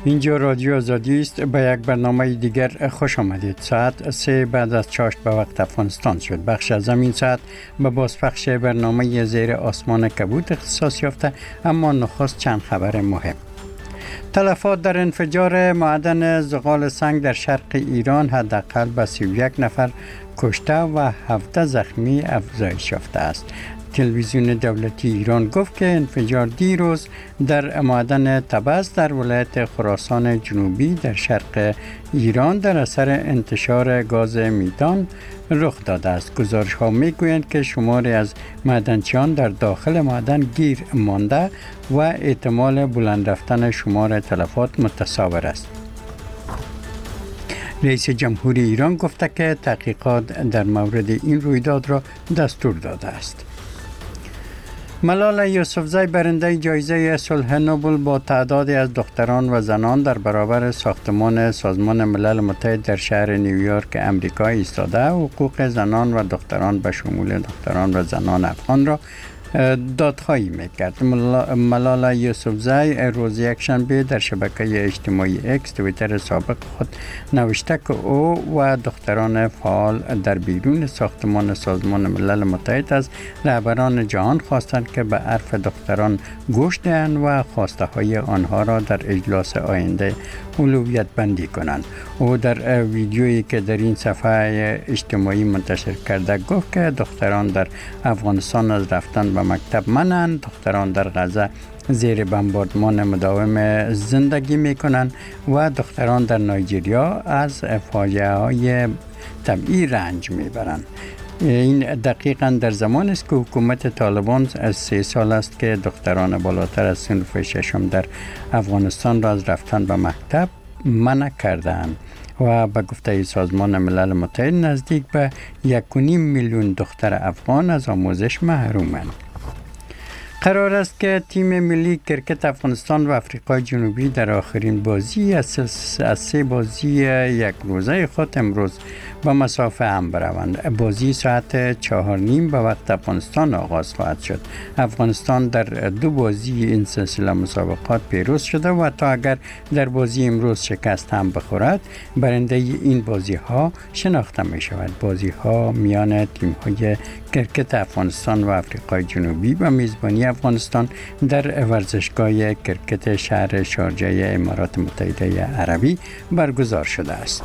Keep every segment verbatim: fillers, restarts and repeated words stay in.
اینجا رادیو آزادی است. به یک برنامه دیگر خوش آمدید. ساعت سه بعد از چاشت به وقت افغانستان شد. بخش از همین ساعت به بازپخش برنامه زیر آسمان کبود اختصاص یافته، اما نخست چند خبر مهم. تلفات در انفجار معدن زغال سنگ در شرق ایران حداقل به سی و یک نفر کشته و هفده زخمی افزایش یافته است. تلویزیون دولتی ایران گفت که انفجار دیروز در معدن طبس در ولایت خراسان جنوبی در شرق ایران در اثر انتشار گاز میتان رخ داده است. گزارش ها می گویند که شماری از معدنچیان در داخل معدن گیر مانده و احتمال بلند رفتن شمار تلفات متصور است. رئیس جمهوری ایران گفته که تحقیقات در مورد این رویداد را دستور داده است. ملالا یوسفزئی برنده جایزه صلح نوبل با تعدادی از دختران و زنان در برابر ساختمان سازمان ملل متحد در شهر نیویورک امریکا ایستاده حقوق زنان و دختران به شمول دختران و زنان افغان را دادخواهی میکرد. ملالا یوسفزئی روز یکشنبه در شبکه اجتماعی اکس توییتر سابق خود نوشته که او و دختران فعال در بیرون ساختمان سازمان ملل متحد از رهبران جهان خواستند که به حرف دختران گوش دهند و خواسته های آنها را در اجلاس آینده اولویت بندی کنند. او در ویدیویی که در این صفحه اجتماعی منتشر کرده گفت که دختران در افغانستان از رفتن به مکتب منند، دختران در غزه زیر بمباردمان مداوم زندگی میکنند و دختران در نایجریا از فاجعه های طبیعی رنج میبرند. این دقیقاً در زمان است که حکومت طالبان از سه سال است که دختران بالاتر از صنف ششم در افغانستان را از رفتن به مکتب منع کردند و به گفته سازمان ملل متحد نزدیک به یک و نیم میلیون دختر افغان از آموزش محرومند. قرار است که تیم ملی کرکت افغانستان و آفریقای جنوبی در آخرین بازی از سه بازی یک روزه خود امروز به مسافه هم بروند. بازی ساعت چهار نیم به وقت افغانستان آغاز خواهد شد. افغانستان در دو بازی این سلسله مسابقات پیروز شده و تا اگر در بازی امروز شکست هم بخورد برنده این بازی ها شناخته می شود. بازی ها میان تیم های کرکت افغانستان و آفریقای جنوبی و میزبانی افغانستان در ورزشگاه کرکت شهر شارجه امارات متحده عربی برگزار شده است.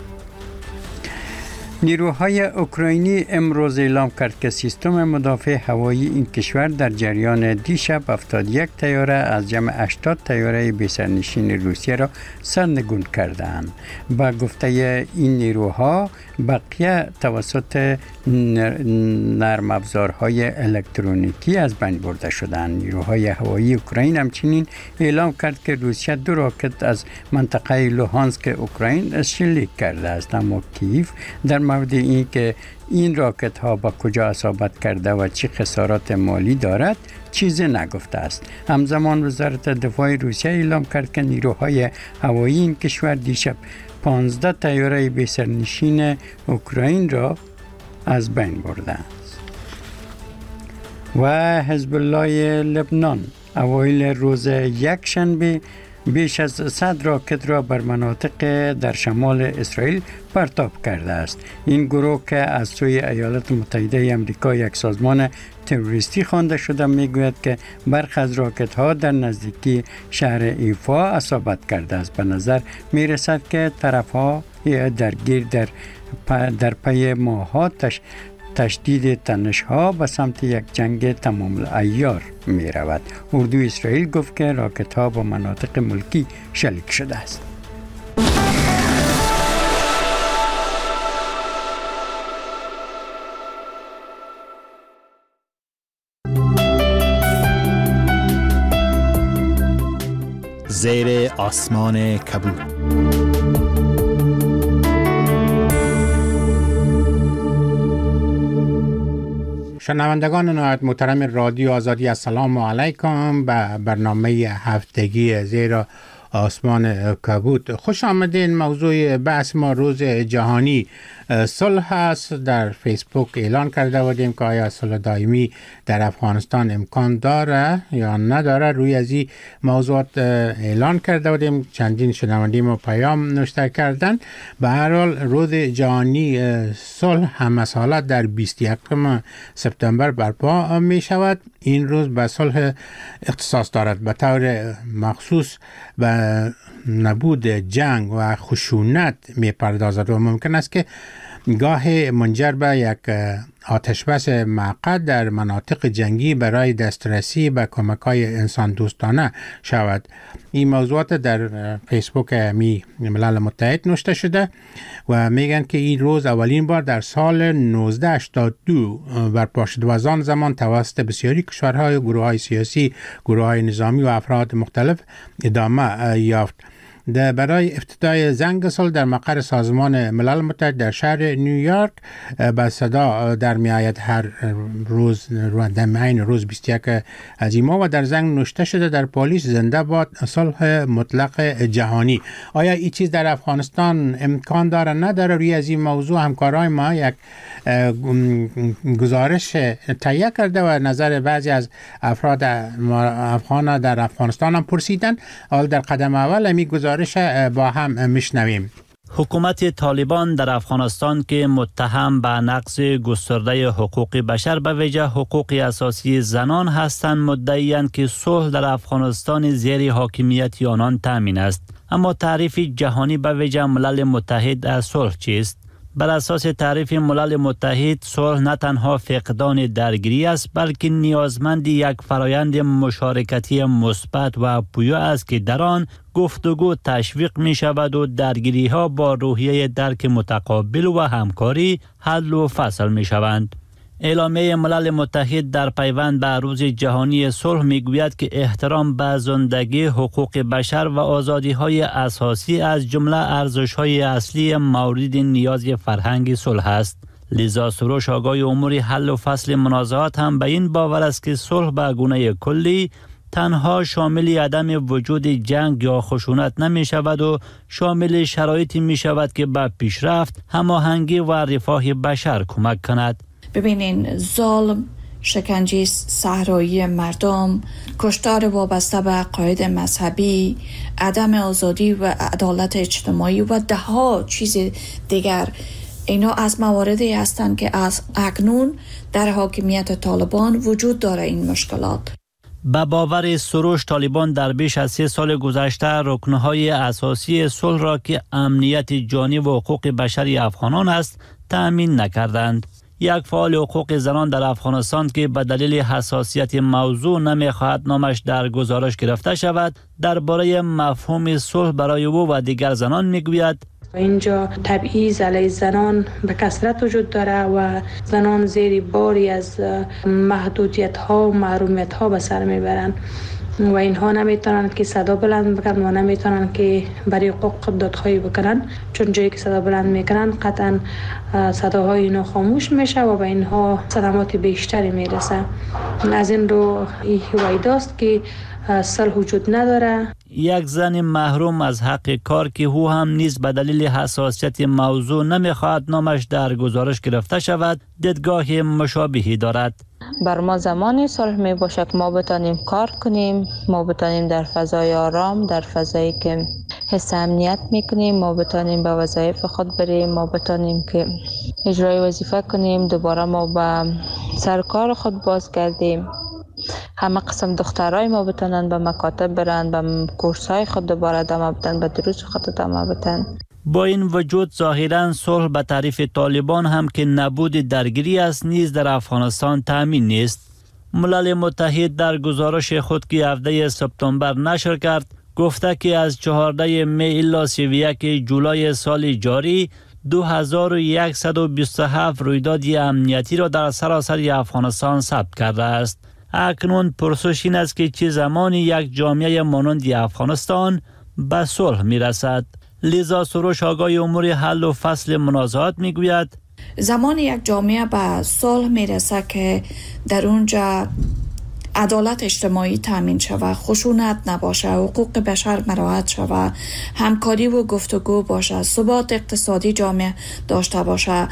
نیروهای اوکراینی امروز اعلام کرد که سیستم مدافع هوایی این کشور در جریان دیشب هفتاد و یک طیاره از جمع هشتاد طیاره بی‌سرنشین روسیه را سرنگون کردند. با گفته این نیروها بقیه توسط نرم افزارهای الکترونیکی از بین برده شدند. نیروهای هوایی اوکراین همچنین اعلام کرد که روسیه دو راکت از منطقه لوهانسک اوکراین شلیک کرده است، اما کیف در مورد این که این راکت ها با کجا اصابت کرده و چه خسارات مالی دارد چیزی نگفته است. همزمان وزارت دفاع روسیه اعلام کرد که نیروهای هوایی این کشور دیشب پانزده طیاره بی‌سرنشین اوکراین را از بین برده است. و حزب الله لبنان اوایل روز یکشنبه بیش از صد راکت را بر مناطق در شمال اسرائیل پرتاب کرده است. این گروه که از سوی ایالات متحده آمریکا یک سازمان تروریستی خوانده شده میگوید که برخی از راکت ها در نزدیکی شهر ایفا اصابت کرده است. به نظر می رسد که طرف ها درگیر در در پی ماه‌ها تش تشدید تنش‌ها به سمت یک جنگ تمام العیار می رود. اردوی اسرائیل گفت که راکت‌ها با مناطق ملکی شلیک شده است. زیر آسمان کبود. شنوندگان نهایت محترم رادیو آزادی، السلام علیکم به برنامه هفتگی زیر آسمان کبود خوش آمدین. موضوع بحث ما روز جهانی صلح است. در فیسبوک اعلان کرده بودیم که آیا صلح دائمی در افغانستان امکان داره یا نداره. روی از این موضوعات اعلان کرده بودیم. چندین شنونده ما پیام نوشته کردن. به هر حال روز جهانی صلح هم مسئله در بیست و یکم سپتامبر برپا می شود. این روز به صلح اختصاص دارد. به طور مخصوص به نبود جنگ و خشونت می پردازد و ممکن است که گاه منجر به یک آتشبس معقد در مناطق جنگی برای دسترسی به کمک‌های انسان دوستانه شود. این موضوعات در فیسبوک می ملل متحد نوشته شده و میگن که این روز اولین بار در سال نوزده هشتاد و دو برپا شد و از آن زمان توسط بسیاری کشورهای، گروه‌های سیاسی، گروه‌های نظامی و افراد مختلف ادامه یافت. در برای افتتاح زنگ صلح در مقر سازمان ملل متحد در شهر نیویورک به صدا در می آید هر روز در معین روز بیست و یک از این ماه و در زنگ نوشته شده در پالیس زنده باد صلح مطلق جهانی. آیا این چیز در افغانستان امکان داره نداره؟ روی از این موضوع همکارای ما یک گزارش تهیه کرده و نظر بعضی از افراد افغان در افغانستان هم پرسیدن. حال در قدم اول همی گزارش با هم میشنویم. حکومت طالبان در افغانستان که متهم به نقض گسترده حقوق بشر به ویژه حقوق اساسی زنان هستند مدعی‌اند که صلح در افغانستان زیر حاکمیت آنان تامین است. اما تعریف جهانی به ویژه ملل متحد از صلح چیست؟ بر اساس تعریف ملل متحد صلح نه تنها فقدان درگیری است بلکه نیازمند یک فرایند مشارکتی مثبت و پویا است که در آن گفتگو تشویق می شود و درگیری ها با روحیه درک متقابل و همکاری حل و فصل می شوند. اعلامیه ملل متحد در پیوند به روز جهانی صلح می گوید که احترام به زندگی، حقوق بشر و آزادی های اساسی از جمله ارزش های اصلی مورد نیاز فرهنگ صلح است. لذا سروش آگاه امور حل و فصل منازعات هم به این باور است که صلح به گونه کلی تنها شامل عدم وجود جنگ یا خشونت نمی شود و شامل شرایطی می شود که به پیشرفت، هماهنگی و رفاه بشر کمک کند. ببینین، ظلم، شکنجه صحرایی مردم، کشتار وابسته به عقاید مذهبی، عدم آزادی و عدالت اجتماعی و ده ها چیز دیگر، اینا از مواردی هستند که از اکنون در حاکمیت طالبان وجود داره. این مشکلات به باور سروش طالبان در بیش از سه سال گذشته رکنهای اساسی صلح را که امنیت جانی و حقوق بشری افغانان است تأمین نکردند. یک فعال حقوق زنان در افغانستان که به دلیل حساسیت موضوع نمیخواهد نامش در گزارش گرفته شود درباره مفهوم صلح برای او و دیگر زنان میگوید: اینجا تبعیض علیه زنان به کثرت وجود داره و زنان زیر باری از محدودیت ها و محرومیت ها به سر میبرند و اینها نمیتونن که صدا بلند بکنن و نمیتونن که برای حقوق دادخواهی بکنن، چون جایی که صدا بلند میکنن قطعا صداهای اینا خاموش میشه و به اینها صدمات بیشتری میرسه. از این رو این هویداست که صلح وجود نداره. یک زن محروم از حق کار که او هم نیز به دلیل حساسیت موضوع نمیخواهد نامش در گزارش گرفته شود دیدگاه مشابهی دارد. بر ما زمانی صلح می باشد که ما بتانیم کار کنیم، ما بتانیم در فضای آرام، در فضایی که حس امنیت میکنیم، ما بتانیم به وظایف خود بریم، ما بتانیم که اجرای وظیفه کنیم، دوباره ما به سرکار خود بازگردیم. همه قسم دخترای ما بتانن به مکاتب برن، به کورسای خود دوباره ادامه بدن، به دروس خود ادامه بدن. با این وجود ظاهراً صلح به تعریف طالبان هم که نبود درگیری است نیز در افغانستان تامین نیست. ملل متحد در گزارش خود که هفده سپتامبر نشر کرد گفته که از چهارده می الی سی و یک جولای سال جاری دو هزار و صد و بیست و هفت رویداد امنیتی را در سراسر افغانستان ثبت کرده است. اکنون پرسش این است که چه زمانی یک جامعه مانند افغانستان به صلح می رسد. لذا سروش آگاه امور حل و فصل منازعات می گوید: زمان یک جامعه به صلح می رسد که در اونجا عدالت اجتماعی تامین شود، خشونت نباشه، حقوق بشر مراعات شود، همکاری و گفتگو باشه، ثبات اقتصادی جامعه داشته باشه،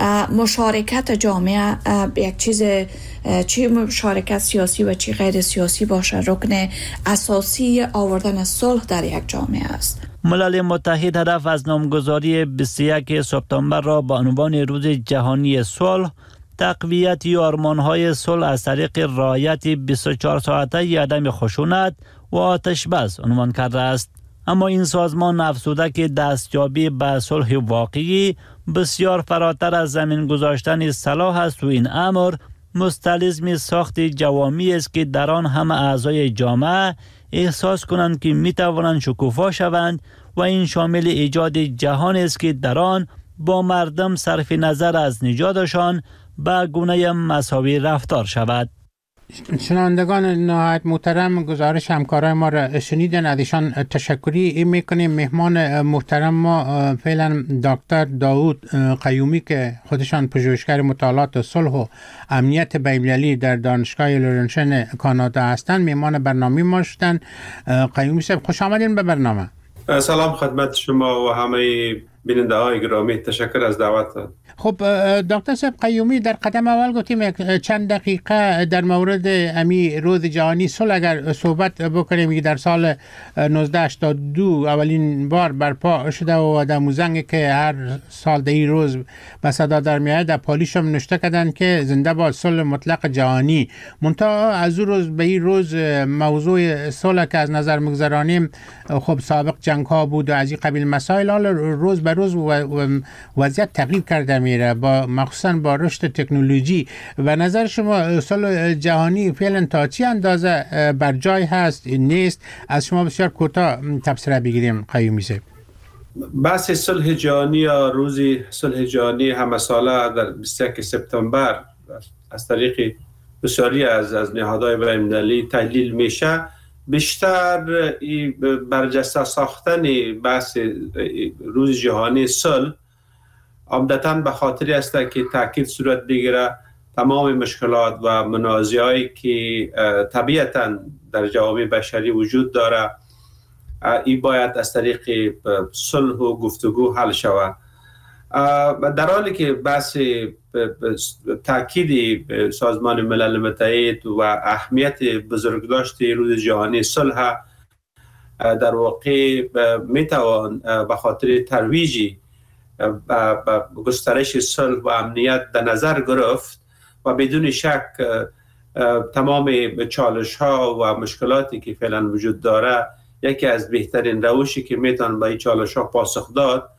مشارکت جامعه یک چیز چی مشارکت سیاسی و چی غیر سیاسی باشه رکن اساسی آوردن صلح در یک جامعه است. ملل متحد هدف از نامگذاری بیست و یک سپتامبر را به عنوان روز جهانی صلح، تقویت آرمان‌های صلح از طریق رعایت بیست و چهار ساعته عدم خشونت و آتش بس عنوان کرده است. اما این سازمان افزوده که دستیابی به صلح واقعی بسیار فراتر از زمین گذاشتن سلاح است و این امر مستلزم ساخت جوامی است که در آن همه اعضای جامعه احساس کنند که می توانند شکوفا شوند و این شامل ایجاد جهان است که در آن با مردم صرف نظر از نژادشان به گونه مساوی رفتار شود. شنوندگان نهایت محترم، گزارش همکارای ما را شنیدن، از ایشان تشکری میکنیم. مهمان محترم ما فعلا دکتر داوود قیومی که خودشان پژوهشگر مطالعات صلح و امنیت بین‌المللی در دانشگاه لورنشن کانادا هستند، مهمان برنامه ما شدن. قیومی صاحب خوش آمدین به برنامه. سلام خدمت شما و همه بیننده های گرامی، تشکر از دعوت. خب دکتر صاحب قیومی، در قدم اول گفتیم چند دقیقه در مورد امی روز جهانی صلح اگر صحبت بکنیم که در سال نوزده هشتاد و دو اولین بار برپا شده و در موزنگ که هر سال در این روز به صدا در میاد، در پالیش هم نوشته کردن که زنده باد صلح مطلق جهانی. منتها از اون روز به این روز موضوع صلح که از نظر میگذرانیم، خب سابق جنگ ها بود و از این قبیل مسائل، حالا روز به روز وضعیت تغییر کرده میره، با مخصوصا با رشد تکنولوژی. و نظر شما صلح جهانی فعلا تا چی اندازه بر جای هست نیست؟ از شما بسیار کوتاه تبصره بگیریم قیومی صاحب. بحث صلح جهانی یا روزی صلح جهانی همه ساله در بیست و یک سپتامبر از طریق بسیاری از از نهادهای بین‌المللی تحلیل میشه، بیشتر برجسته ساختن بحث روز جهانی صلح عمدتاً به خاطر است که تاکید صورت بگیره تمام مشکلات و منازعاتی که طبیعتاً در جوامع بشری وجود داره، این باید از طریق صلح و گفتگو حل شود. در حالی که بحث تاکید سازمان ملل متحد و اهمیت بزرگداشت روز جهانی صلح در واقع میتوان به خاطر ترویج گسترش صلح و امنیت در نظر گرفت و بدون شک تمام چالش ها و مشکلاتی که فعلا وجود داره، یکی از بهترین روشی که میتوان به این چالش ها پاسخ داد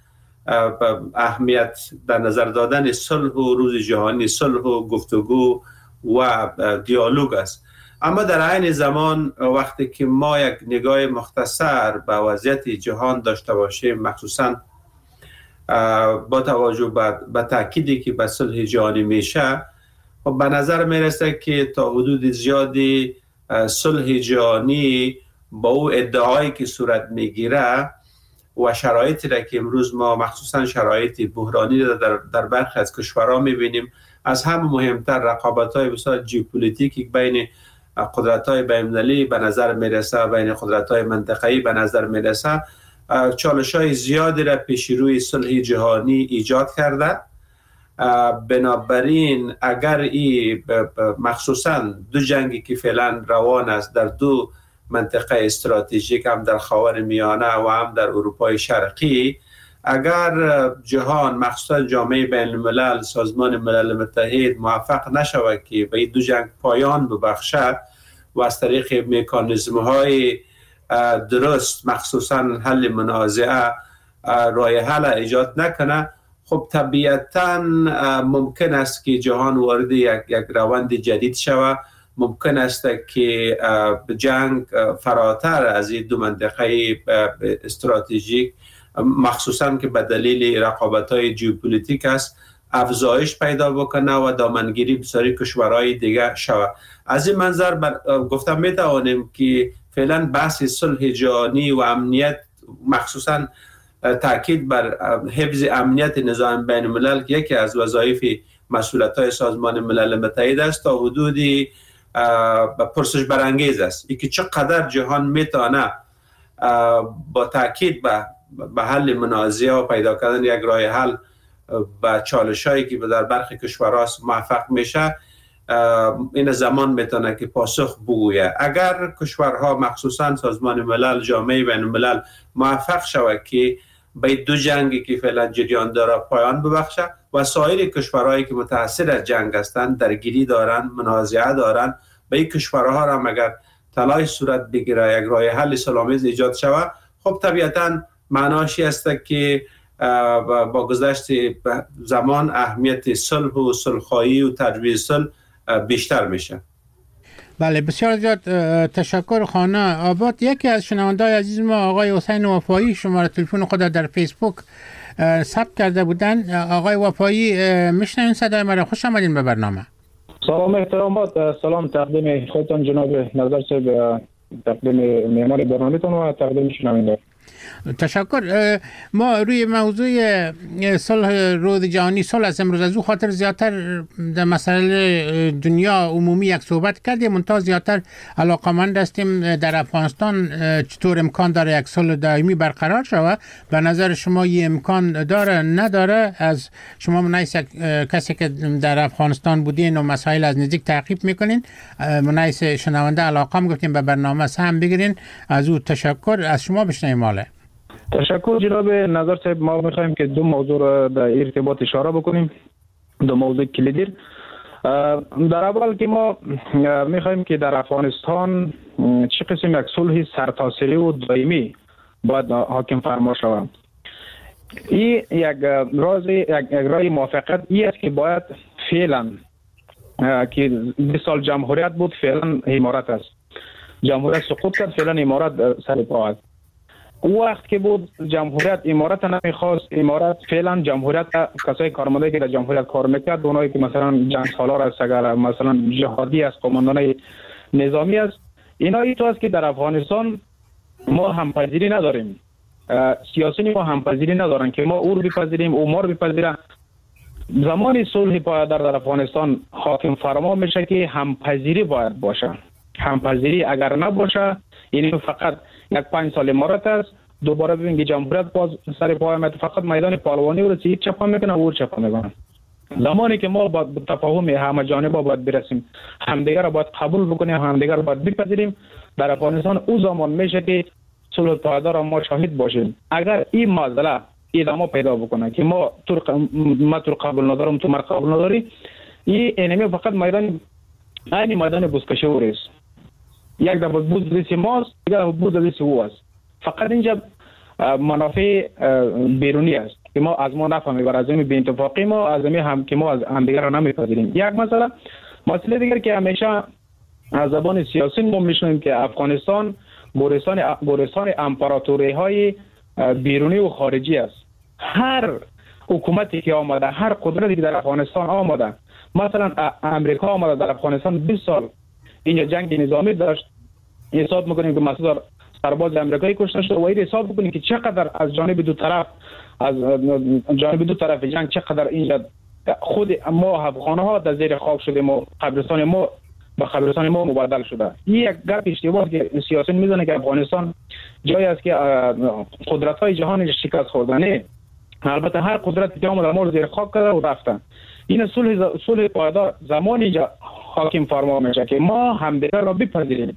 اهمیت در نظر دادن صلح و روز جهانی صلح و گفتگو و دیالوگ است. اما در عین زمان وقتی که ما یک نگاه مختصر به وضعیت جهان داشته باشیم، مخصوصا با توجه به تأکیدی که به صلح جهانی میشه، خب به نظر میرسه که تا حدود زیادی صلح جهانی با او ادعایی که صورت میگیره و شرایطی را که امروز ما مخصوصا شرایط بحرانی را در, در برخی از کشورها میبینیم، از همه مهمتر رقابت‌های بسیار ژئوپلیتیکی بین قدرت‌های بین‌المللی به نظر میرسه، بین قدرت‌های منطقه‌ای به نظر میرسه، چالش‌های زیادی را پیش روی صلح جهانی ایجاد کرده. بنابراین اگر این مخصوصا دو جنگی که فعلا روان است در دو منطقه استراتژیک، هم در خاورمیانه و هم در اروپای شرقی، اگر جهان مخصوصا جامعه بین الملل، سازمان ملل متحد موفق نشود که به این دو جنگ پایان ببخشد و از طریق مکانیزم های درست مخصوصا حل منازعه راه حل ایجاد نکنه، خب طبیعتا ممکن است که جهان وارد یک, یک روند جدید شود. ممکن است که جنگ فراتر از این دو منطقه استراتژیک، مخصوصا که به دلیل رقابت‌های ژئوپلیتیک است، افزایش پیدا بکنه و دامنگیری بسیاری کشورهای دیگه شود. از این منظر گفتم می توانیم که فعلا بحث صلح جهانی و امنیت، مخصوصا تاکید بر حفظ امنیت نظام بین الملل، یکی از وظایف مسئولیت‌های سازمان ملل متحد است، تا حدودی پرسش برانگیز است. اینکه چقدر جهان میتونه با تاکید به به حل منازعه و پیدا کردن یک راه حل به چالش‌هایی که در برخی کشورها موفق میشه، این زمان میتونه که پاسخ بگویه. اگر کشورها مخصوصا سازمان ملل، جامعه بین الملل موفق شود که به دو جنگی که فعلا جریان داره پایان ببخشه و سایر کشورهایی که متاثر از جنگ هستند، درگیری دارن، منازعه دارن، به این کشورها را اگر تلاش صورت بگیره یک راه حل صلح‌آمیز ایجاد شود، خب طبیعتاً معناش است که با گذشت زمان اهمیت صلح و صلح‌خواهی و تجویز صلح بیشتر میشه. بله، بسیار زیاد تشکر. خانه آباد. یکی از شنونده‌های عزیز ما آقای حسین وفایی شماره تلفن خود در فیسبوک ثبت کرده بودن. آقای وفایی میشنوین صدای مرا؟ خوش آمدین به برنامه. سلام احترامات. سلام تقدیم خودتان جناب نظر صاحب، تقدیم معمار برنامه‌تون و تقدیم شنونده. تشکر. ما روی موضوع صلح روز جهانی صلح از امروز از او خاطر زیادتر در مسئله دنیا عمومی یک صحبت کردیم، منتها زیادتر علاقمند هستیم در افغانستان چطور امکان داره یک صلح دائمی برقرار شود. به نظر شما این امکان داره نداره؟ از شما منایس کسی که در افغانستان بودین و مسائل از نزدیک تعقیب میکنین، منایس شنونده علاقم گفتیم به برنامه سهم بگیرین، از او تشکر. از شما بشنویم. ماله تشکر جناب نظر صاحب. ما میخوایم که دو موضوع را در ارتباط اشاره بکنیم، دو موضوع کلیدی. در اول که ما میخوایم که در افغانستان چه قسم یک صلح سرتاسری و دائمی باید حاکم فرما شود. این یک راز یک راه موافقت ای است که باید فعلا که بیست سال جمهوریت بود فعلا امارت است، جمهوریت سقوط کرد، فعلا امارت سر پا است. وقت که بود جمهوریت امارت نمیخواست، امارت فعلا جمهوریت کسای کارمندی که در جمهوریت کار میکرد، اونایی که مثلا جنگ سالار است، اگر مثلا جهادی است، قماندان نظامی است، اینا ای تو است که در افغانستان ما همپذیری نداریم. سیاسیون ما همپذیری ندارن که ما او رو بپذیریم او ما رو بپذیره. زمان صلح پایدار در افغانستان حاکم فرما میشه که همپذیری باید باشه. همپذیری اگر نباشه، یعنی فقط یک پنج سال امارت است، دوباره ببین که جمهوریت باز سر پای آمد، فقط میدان پهلوانی رو چی چپا میکنه او چپا میکنه. زمانی که ما با تفاهم همه جانبه باید برسیم، همدیگر رو باید قبول بکنیم، همدیگر رو باید بپذیریم، در افغانستان او زمان میشه که صلح پایدار ما شاهد باشیم. اگر این مسئله ادامه پیدا بکنه که ما تو ما تو قبول ندارم، تو ما قبول نداری، این انمی فقط میدان این میدان بوسکشی است. یک دفعه بود دست ماست، یک دفعه بود دست او است. فقط اینجا منافع بیرونی است که ما از ما نفهمیم، بر از این بی اتفاقی ما از این هم که ما از همدیگر را نمیپذیریم. یک مسئله مسئله دیگر که همیشه از زبان سیاسی ما میشنویم که افغانستان گورستان گورستان امپراتوری های بیرونی و خارجی است. هر حکومتی که آمده، هر قدرتی که در افغانستان آمده، مثلا امریکا آمده در افغانستان بیست سال اینجا جنگ نظامی داشت، حساب میکنیم که مثلا سرباز امریکایی کشته شده و این حساب میکنیم که چقدر از جانب دو طرف از جانب دو طرف جنگ چقدر اینجا خود ما افغان ها در زیر خاک شدیم و قبرستان ما به قبرستان ما مبادل شده. این یک گپ اشتباه که سیاسی میزنه که افغانستان جایی است که قدرت های جهان شکست خوردنه. البته هر قدرت که آمده ما رو زیر خاک کرده و رفتن. این صلح صلح پایدار زمانی حاکم فرما میشه که ما همدیگر را بپذیریم.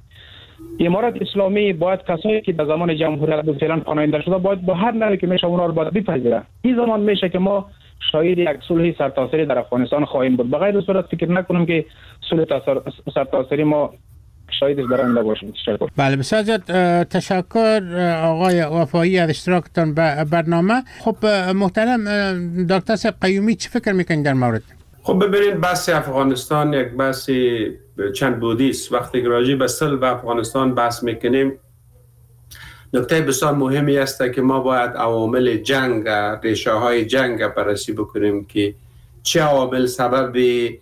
امارت اسلامی باید کسایی که در زمان جمهوریت بود فعلا پناهنده شده باید با هر نوعی که میشه اونا رو باید بپذیره. این زمان میشه که ما شاهد یک صلح سرتاسری در افغانستان خواهیم بود. بغیر از صورت فکر نکنم که صلح سرتاسری ما شاهدش در آینده باشیم. تشکر. بله بسیار زیاد تشکر آقای وفایی از اشتراکتان به برنامه. خب محترم دکتر صاحب قیومی چه فکر میکنید در مورد؟ خب ببینید بحث افغانستان یک بحث چند بودی است. وقتی راجع به صلح و افغانستان بحث میکنیم نکته بسیار مهمی است که ما باید عوامل جنگ، ریشه های جنگ بررسی بکنیم که چه عوامل سبب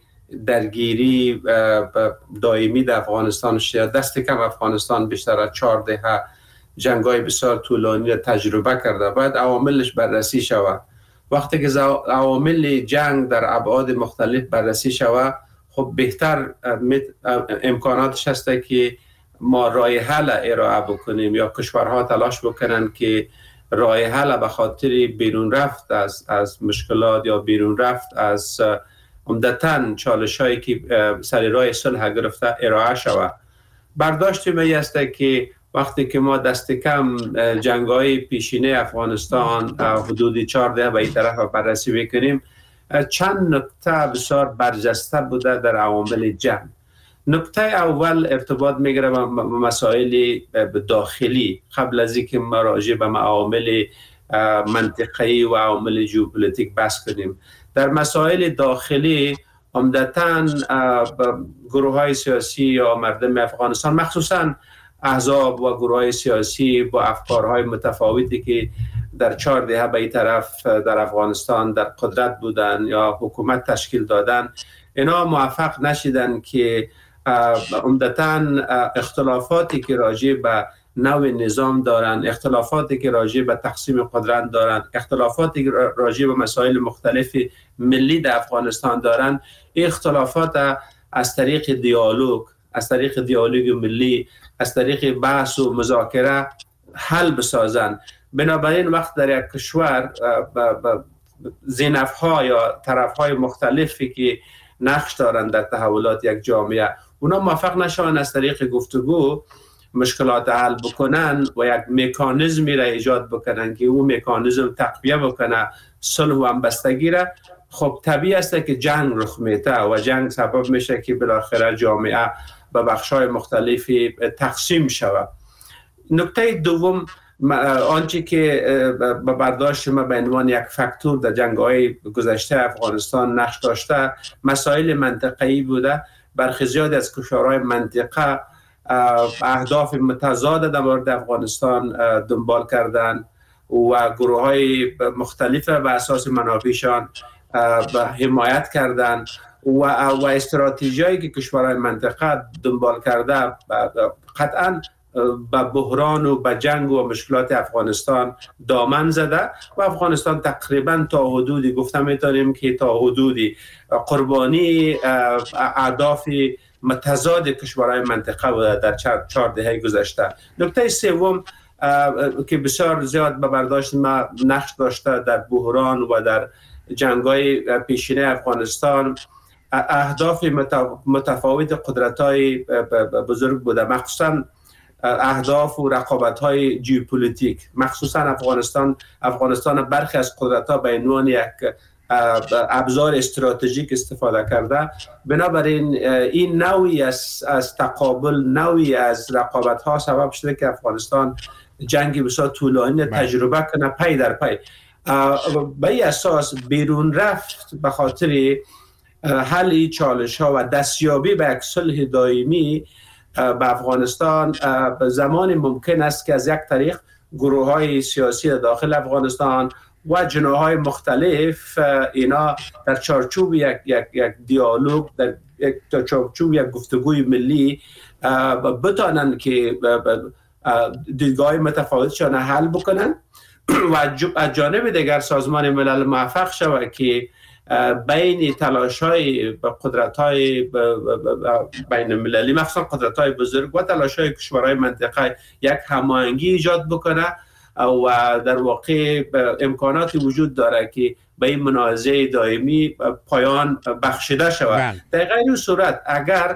درگیری دائمی در افغانستان شد. دست کم افغانستان بیشتر از چهار دهه جنگ‌های بسیار طولانی را تجربه کرده. باید عواملش بررسی شود. وقتی که عوامل جنگ در ابعاد مختلف بررسی شود، خب بهتر امکاناتش هست که ما راه حل ارائه بکنیم یا کشورها تلاش بکنن که راه حل به خاطر بیرون رفت از از مشکلات یا بیرون رفت از عمدتاً چالش هایی که سر راه صلح گرفته ارائه شود. برداشت می است که وقتی که ما دست کم جنگ های پیشینه افغانستان حدود چهار دهه به این طرف بررسی بکنیم، چند نکته بسیار برجسته بوده در عوامل جنگ. نکته اول ارتباط میگیره با مسائل داخلی قبل از اینکه ما راجع به عوامل منطقه‌ای و عوامل ژئوپلیتیک بحث کنیم. در مسائل داخلی عمدتاً گروه‌های سیاسی یا مردم افغانستان، مخصوصاً احزاب و گروه‌های سیاسی با افکارهای متفاوتی که در چهار دهه به این طرف در افغانستان در قدرت بودن یا حکومت تشکیل دادن، اینا موفق نشدن که عمدتاً اختلافاتی که راجع به نوع نظام دارن، اختلافاتی که راجع به تقسیم قدرت دارن، اختلافاتی که راجع به مسائل مختلف ملی در افغانستان دارن، این اختلافات از طریق دیالوگ، از طریق دیالوگ ملی، از طریق بحث و مذاکره حل بسازن. بنابراین وقت در یک کشور زینف‌ها یا طرف‌های مختلفی که نقش دارن در تحولات یک جامعه، اونا موفق نشون از طریق گفتگو مشکلات حل بکنن و یک مکانیزمی را ایجاد بکنن که اون مکانیزم تقویه بکنه صلح و همبستگی را، خب طبیعی است که جنگ رخ میده و جنگ سبب میشه که بالاخره جامعه به بخش‌های مختلفی تقسیم شود. نکته دوم، آنچه که به برداشت ما به عنوان یک فاکتور در جنگ‌های گذشته افغانستان نقش داشته، مسائل منطقه‌ای بوده. برخی زیاد از کشورهای منطقه اهداف متضاد در مورد افغانستان دنبال کردن و گروه‌های مختلف به اساس منافعشان حمایت کردن و و استراتژیایی که کشورهای منطقه دنبال کرده قطعاً به بحران و به جنگ و مشکلات افغانستان دامن زده و افغانستان تقریبا تا حدودی گفته میتونیم که تا حدودی قربانی اهداف متضاد کشورهای منطقه بوده در چهار دهه گذشته. نکته سوم که بسیار زیاد به برداشت ما نقش داشته در بحران و در جنگ‌های پیشینه افغانستان، اهداف متفاوت قدرت‌های بزرگ بوده، مخصوصاً اهداف و رقابت‌های ژئوپلیتیک. مخصوصاً افغانستان افغانستان برخی از قدرت‌ها به عنوان یک ابزار استراتژیک استفاده کرده. بنابراین این نوعی از از تقابل، نوعی از رقابت‌ها سبب شده که افغانستان جنگ بسیار طولانی تجربه کنه پی در پی. به این اساس بیرون رفت به خاطر حل چالش‌ها و دستیابی به یک صلح دائمی به افغانستان به زمان ممکن است که از یک طریق گروه‌های سیاسی داخل افغانستان و جناح‌های مختلف اینا در چارچوب یک یک یک دیالوگ، در یک چارچوب یک گفتگوی ملی بتوانند که دیدگاه متفاوتشان حل بکنن و از جانب دیگر سازمان ملل موفق شود که بین تلاش‌های قدرت‌های بین المللی، مخصوصا قدرت‌های بزرگ و تلاش‌های کشورهای منطقه یک هماهنگی ایجاد بکنه و در واقع امکاناتی وجود داره که به این منازعه دائمی پایان بخشیده شود. در غیر صورت اگر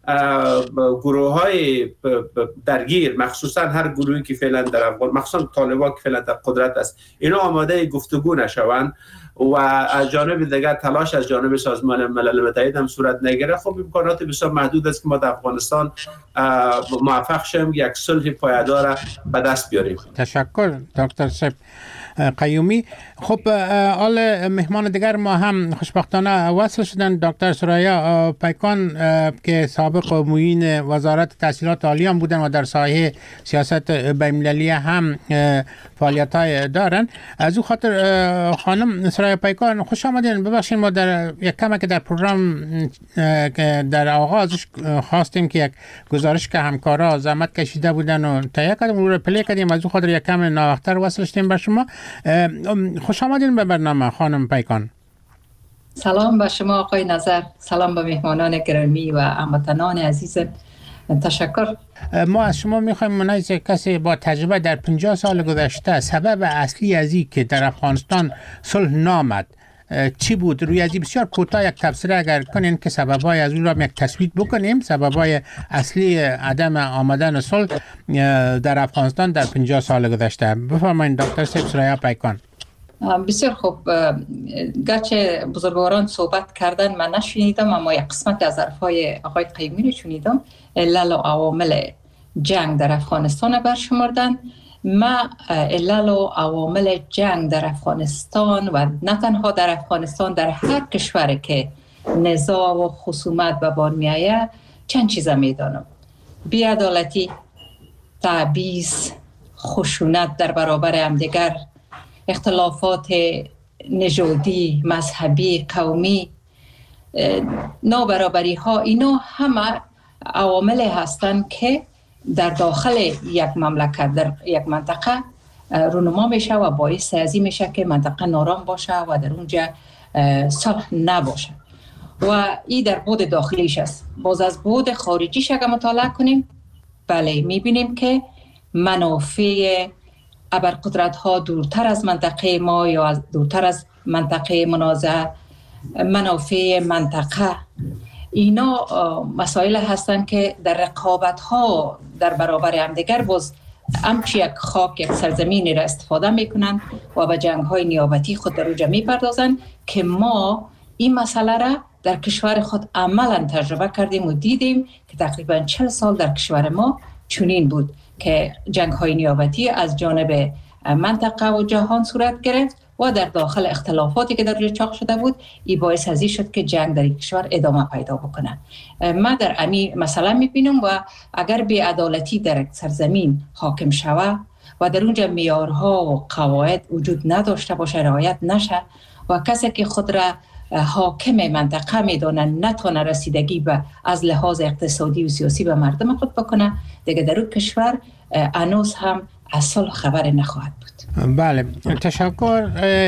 گروه‌های درگیر، مخصوصا هر گروهی که فعلا در افغان، مخصوصا طالبان که فعلا در قدرت است، اینا آماده گفتگو نشوند و از جانب دیگر تلاش از جانب سازمان ملل متحد هم صورت نگیره، خب امکانات بسیار محدود است که ما در افغانستان موفق شیم یک صلح پایدار به دست بیاریم. تشکر دکتر صاحب قیومی. خب آل مهمان دیگر ما هم خوشبختانه وصل شدن. دکتر سریا پیکان که سابق معین وزارت تحصیلات عالی هم بودن و در ساحه سیاست بین‌المللی هم فعالیت‌های دارن. از او خاطر خانم سریا پیکان خوش آمدین. ببخشید ما در یک کمی که در پروگرام در آغازش خواستیم که یک گزارش که همکارا زحمت کشیده بودن و تهیه کردیم رو پلی کردیم، از او خاطر یک کم ناوقت‌تر وصل شدیم به شما. خوش آمدین به برنامه خانم پیکان. سلام به شما آقای نظر، سلام به مهمانان گرامی و هموطنان عزیز. تشکر. ما از شما میخوایم منایز کسی با تجربه در پنجاه سال گذشته سبب اصلی از این که در افغانستان صلح نامد چی بود؟ روی از این بسیار کوتاه یک تفسیر اگر کنین که سببای از اون را یک تثبیت بکنیم، سببای اصلی عدم آمدن صلح در افغانستان در پنجاه سال گذشته. بفرمایید دکتر صاحب سریا پیکان. بسیار خوب. گرچه بزرگواران صحبت کردن من نشنیدم، اما یک قسمت از حرفای آقای قیومی رو شنیدم. علل و عوامل جنگ در افغانستان برشمردن. ما علل و عوامل جنگ در افغانستان و نه تنها در افغانستان، در هر کشوری که نزاع و خصومت به بار میآید چند چیزا میدانم: بی‌عدالتی، تعبیض، خشونت در برابر همدیگر، اختلافات نژادی، مذهبی، قومی، نابرابری ها، اینا همه عوامل هستند که در داخل یک مملکت، در یک منطقه رونما میشه و باعث ازی میشه که منطقه نارام باشه و در اونجا صلح نباشه. و این در بود داخلیش است. باز از بود خارجیش اگر مطالعه کنیم، بله میبینیم که منافع ابرقدرت ها دورتر از منطقه ما یا از دورتر از منطقه منازعه، منافع منطقه، اینا مسائل هستند که در رقابت ها در برابر همدیگر باز همچی یک خاک، یک سرزمینی را استفاده میکنن و به جنگ های نیابتی خود در اونجا میپردازن که ما این مسئله را در کشور خود عملا تجربه کردیم و دیدیم که تقریبا چهل سال در کشور ما چنین بود که جنگ های نیابتی از جانب منطقه و جهان صورت گرفت و در داخل اختلافاتی که در روی چاق شده بود، این باعث ازی شد که جنگ در این کشور ادامه پیدا بکنه. ما در امی مثلا میبینم و اگر بی‌عدالتی در سرزمین حاکم شود و در اونجا معیارها و قواعد وجود نداشته باشه، رعایت نشه و کسی که خود را حاکم منطقه میدونه نتونه رسیدگی به از لحاظ اقتصادی و سیاسی به مردم خود بکنه، دیگه در اون کشور هنوز هم از صلح خبر نخواهد بود. بله، تشکر.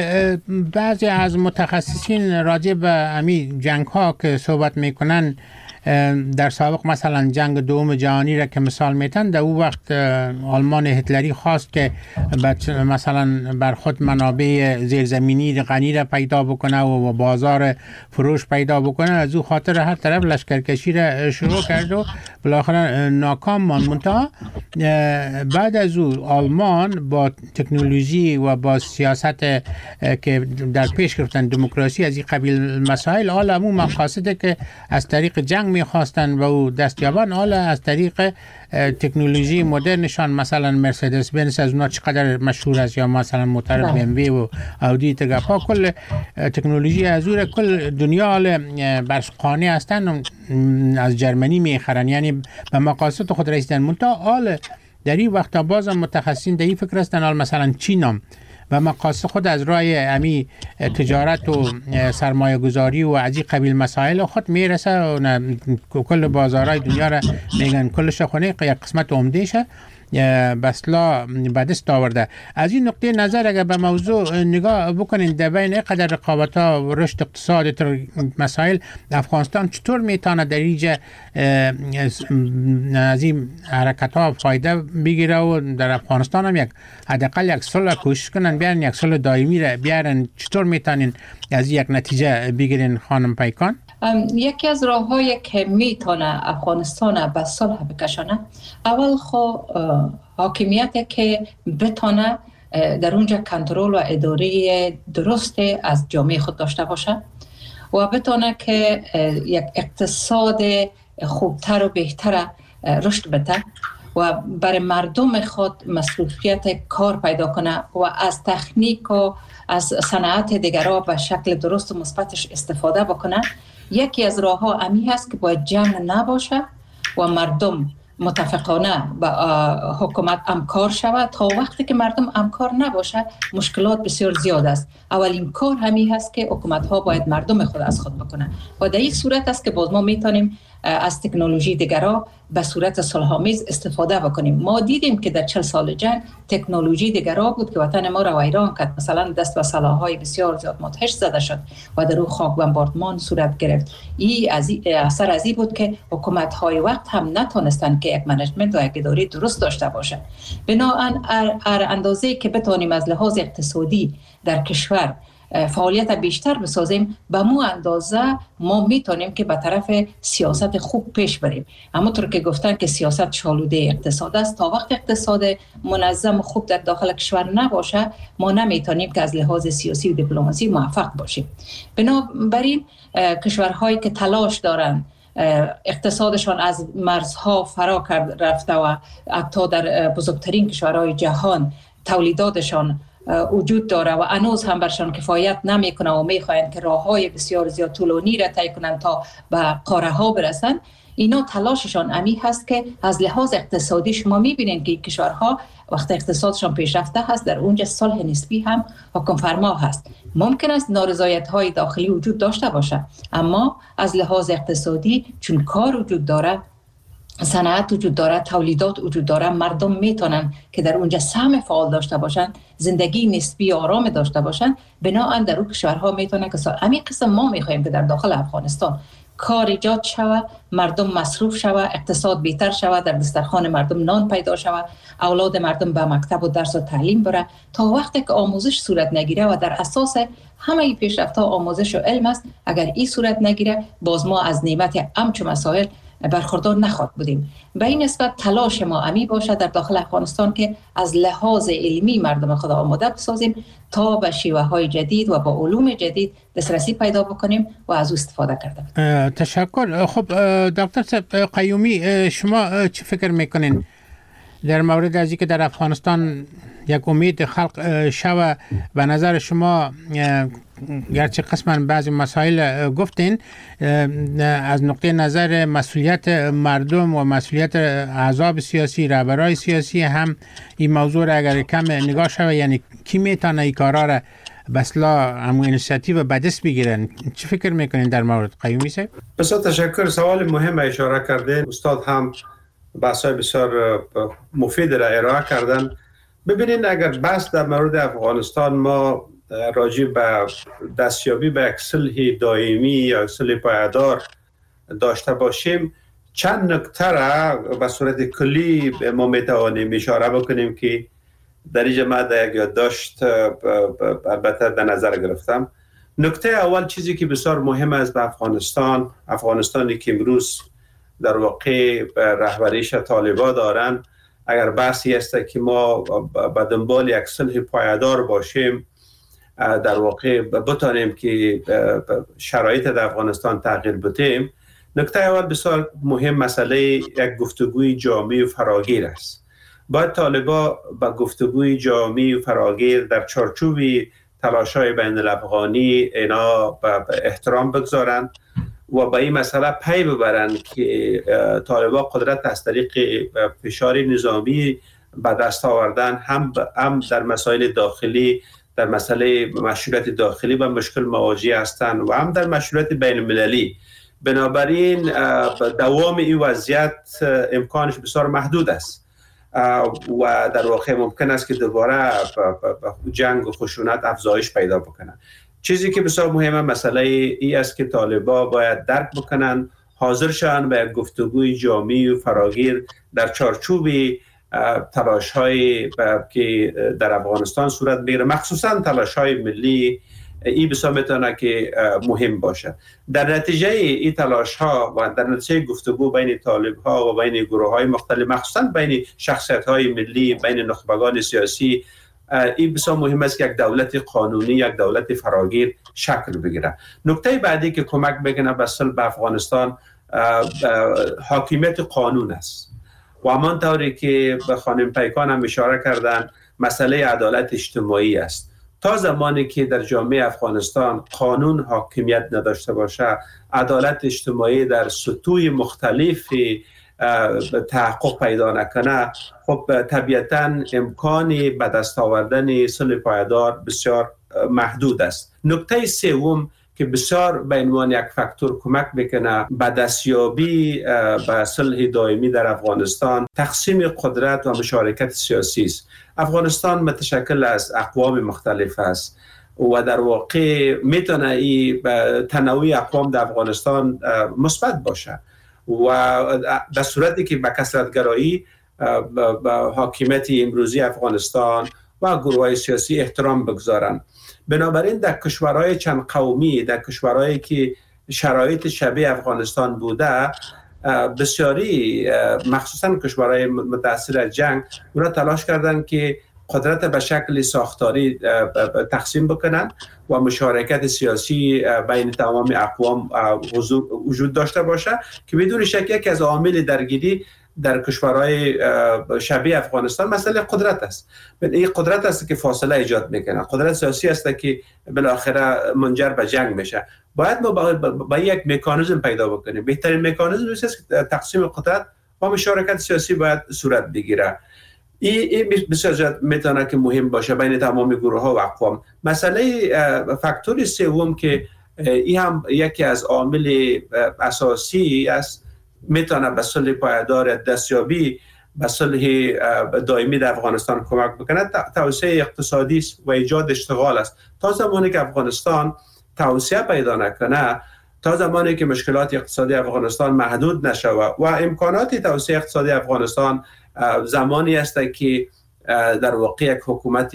بعضی از متخصصین راجع به امی جنگ ها که صحبت میکنن، در سابق مثلا جنگ دوم جهانی را که مثال میتن، در او وقت آلمان هتلری خواست که مثلا بر خود منابع زیرزمینی غنی را پیدا بکنه و بازار فروش پیدا بکنه، از او خاطر هر طرف لشکرکشی را شروع کرد و بالاخره ناکام ماند. منتها بعد از او آلمان با تکنولوژی و با سیاست که در پیش گرفتن دموکراسی از این قبیل مسائل، حالا همون مقاصد که از طریق جنگ میخواستن و او دستیابان، حالا از طریق تکنولوژی مدرنشان، مثلا مرسدس بنز از اونا چقدر مشهور است، یا مثلا موتور بی ام وی و اودی تگپا، کل تکنولوژی از او کل دنیا برسقانی هستن، از جرمنی میخرن، یعنی به مقاصد خود رسیدن. منتها حال در این وقت باز متخصصین در این فکر هستن، حال مثلا چین هم و مقاصد خود از راه امی تجارت و سرمایه گذاری و از این قبیل مسائل خود میرسه و کل بازارهای دنیا را میگن کلش خونه یک قسمت عمدهشه بسلا به دست آورده. از این نقطه نظر اگر به موضوع نگاه بکنین، در بین اینقدر رقابت ها و رشد اقتصاد تر مسائل، افغانستان چطور میتونه در اینجا از این حرکت ها فایده بگیره و در افغانستان هم یک حداقل یک صلح کوشش کنن بیارن، یک صلح دائمی را بیارن؟ چطور میتونین از یک نتیجه بگیرین خانم پیکان؟ یکی از راه‌هایی که میتونه افغانستان به صلح بکشانه، اول خو حاکمیت که بتونه در اونجا کنترل و اداره درست از جامعه خود داشته باشه و بتونه که یک اقتصاد خوبتر و بهتر رشد بده و برای مردم خود مصروفیت کار پیدا کنه و از تکنیک و از صنعت دیگرها به شکل درست و مثبتش استفاده بکنه. یکی از راه ها امی هست که باید جنگ نباشه و مردم متفقانه با حکومت همکار شود. تا وقتی که مردم همکار نباشه مشکلات بسیار زیاد است. اولین کار همی هست که حکومت ها باید مردم خود از خود بکنه و در یک صورت است که باز ما میتونیم از تکنولوژی دیگرها به صورت صلح‌آمیز استفاده بکنیم. ما دیدیم که در چهل سال جنگ تکنولوژی دیگرها بود که وطن ما را ویران کرد. مثلا دست به سلاح‌های بسیار زیاد متحش زده شد و در او خاک بمباردمان صورت گرفت. این از اثر از این بود که حکومت‌های وقت هم نتونستند که یک منیجمنت و یک اداره درست داشته باشند. بنابراین هر اندازه‌ای که بتوانیم از لحاظ اقتصادی در کشور فعالیت بیشتر بسازیم، به مو اندازه ما میتونیم که به طرف سیاست خوب پیش بریم. همونطور که گفتن که سیاست شالوده اقتصاد است، تا وقت اقتصاد منظم خوب در داخل کشور نباشه ما نمیتونیم که از لحاظ سیاسی و دیپلماسی موفق باشیم. بنابراین کشورهایی که تلاش دارن اقتصادشان از مرزها فرا کرد رفته و حتی در بزرگترین کشورهای جهان تولیداتشان وجود داره و هنوز هم برشان کفایت نمیکنه و میخواین که راههای بسیار زیاد طولانی را طی کنن تا به قاره ها برسن، اینا تلاششان امی هست که از لحاظ اقتصادی شما میبینید که کشورها وقت اقتصادشان پیشرفته هست در اونجا صلح نسبی هم حکم فرما هست. ممکن است نارضایت های داخلی وجود داشته باشه، اما از لحاظ اقتصادی چون کار وجود داره، صنعت وجود داره، تولیدات وجود داره، مردم میتونن که در اونجا سهم فعال داشته باشن، زندگی نسبی آرام داشته باشن. بنابراین در اون کشورها میتونن که همین قسم ما میخوایم که در داخل افغانستان کار ایجاد شوه، مردم مصروف شوه، اقتصاد بهتر شوه، در دسترخوان مردم نان پیدا شوه، اولاد مردم به مکتب و درس و تعلیم بره. تا وقتی که آموزش صورت نگیره و در اساس همه پیشرفت‌ها آموزش و علم است، اگر این صورت نگیره باز ما از نعمت همچون مسائل برخوردار نخواهد بودیم. به این نسبت تلاش ما امی باشه در داخل افغانستان که از لحاظ علمی مردم خود آماده بسازیم تا به شیوه های جدید و با علوم جدید دسترسی پیدا بکنیم و از او استفاده کرده. تشکر. خب دکتر صاحب قیومی، شما چه فکر میکنین در مورد از اینکه در افغانستان یک امید خلق شوه؟ به نظر شما گرچه قسما بعضی مسائل گفتین، از نقطه نظر مسئولیت مردم و مسئولیت احزاب سیاسی، رهبرای سیاسی هم این موضوع را اگر کم نگاه شوه، یعنی کی میتونه این کارا را به اصطلاح همون اینیشیتیو به دست بگیرن؟ چه فکر میکنین در مورد قیومی صاحب؟ بسیار تشکر. سوال مهم اشاره کردین. استاد هم بحث‌های بسیار مفید را ارائه کردن. ببینید اگر بحث در مورد افغانستان ما راجع به دستیابی به یک صلح دائمی یا صلح پایدار داشته باشیم، چند نکته را به صورت کلی ما میتوانیم اشاره بکنیم که در اینجا من در یک یادداشت البته در نظر گرفتم. نکته اول چیزی که بسیار مهم است به افغانستان، افغانستانی که امروز در واقع رهبریش طالبان دارن، اگر بحثی است که ما به دنبال یک صلح پایدار باشیم، در واقع بتانیم که شرایط در افغانستان تغییر بدیم، نکته اول بسیار مهم مسئله یک گفتگوی جامع و فراگیر است. باید طالبان با گفتگوی جامع و فراگیر در چارچوب تلاش‌های بین الافغانی اینا به احترام بگذارند و به این مسئله پی ببرند که طالبان قدرت از طریق فشار نظامی به دست آوردن هم هم در مسائل داخلی، در مسئله مشروعیت داخلی با مشکل مواجه هستند و هم در مشروعیت بین المللی. بنابراین دوام این وضعیت امکانش بسیار محدود است و در واقع ممکن است که دوباره جنگ و خشونت افزایش پیدا بکنه. چیزی که بسیار مهمه مسئله ای است که طالبان باید درک بکنن، حاضر شوند به گفتگوی جامع و فراگیر در چارچوب تلاش‌های که در افغانستان صورت میگیره، مخصوصا تلاش‌های ملی. این بسیار میتونه که مهم باشه. در نتیجه این تلاش‌ها و در نتیجه گفتگو بین طالب‌ها و بین گروه‌های مختلف، مخصوصا بین شخصیت‌های ملی، بین نخبگان سیاسی، این بسیار مهم است که یک دولت قانونی، یک دولت فراگیر شکل بگیره. نکته بعدی که کمک بکنه به صلح افغانستان حاکمیت قانون است و همانطوری که به خانم پیکان هم اشاره کردن مسئله عدالت اجتماعی است. تا زمانی که در جامعه افغانستان قانون حاکمیت نداشته باشه، عدالت اجتماعی در سطوح مختلفی تحقق پیدا نکنه، خب طبیعتاً امکانی به دست آوردن صلح پایدار بسیار محدود است. نکته سوم که بسیار به عنوان یک فاکتور کمک میکنه به دستیابی به صلح دائمی در افغانستان. تقسیم قدرت و مشارکت سیاسی است. افغانستان متشکل از اقوام مختلف است و در واقع میتونه این تنوع اقوام در افغانستان مثبت باشه و در صورتی که به کثرت‌گرایی به حاکمیت امروزی افغانستان و گروه‌های سیاسی احترام بگذارن. بنابراین در کشورهای چند قومی، در کشورهایی که شرایط شبیه افغانستان بوده، بسیاری مخصوصا کشورهای متاثر از جنگ اونا تلاش کردن که قدرت به شکل ساختاری تقسیم بکنن و مشارکت سیاسی بین تمام اقوام وجود داشته باشه که بدون شک یکی از عوامل درگیری در کشورهای شبیه افغانستان مسئله قدرت است. این قدرت است که فاصله ایجاد میکنه. قدرت سیاسی است که بالاخره منجر به جنگ میشه. باید ما با, با یک مکانیزم پیدا بکنیم. بهترین مکانیزم است که تقسیم قدرت و مشارکت سیاسی باید صورت بگیره. این بسیار زیاد میتونه که مهم باشه بین تمام گروه ها و اقوام. مسئله فاکتور سوم که این هم یکی از عوامل اساسی است، میتونه به صلح پایدار دستیابی به صلح دائمی در افغانستان کمک بکنه، توسعه اقتصادی و ایجاد اشتغال است. تا زمانی که افغانستان توسعه پیدا نکنه، تا زمانی که مشکلات اقتصادی افغانستان محدود نشود و امکانات توسعه اقتصادی افغانستان زمانی است که در واقع یک حکومت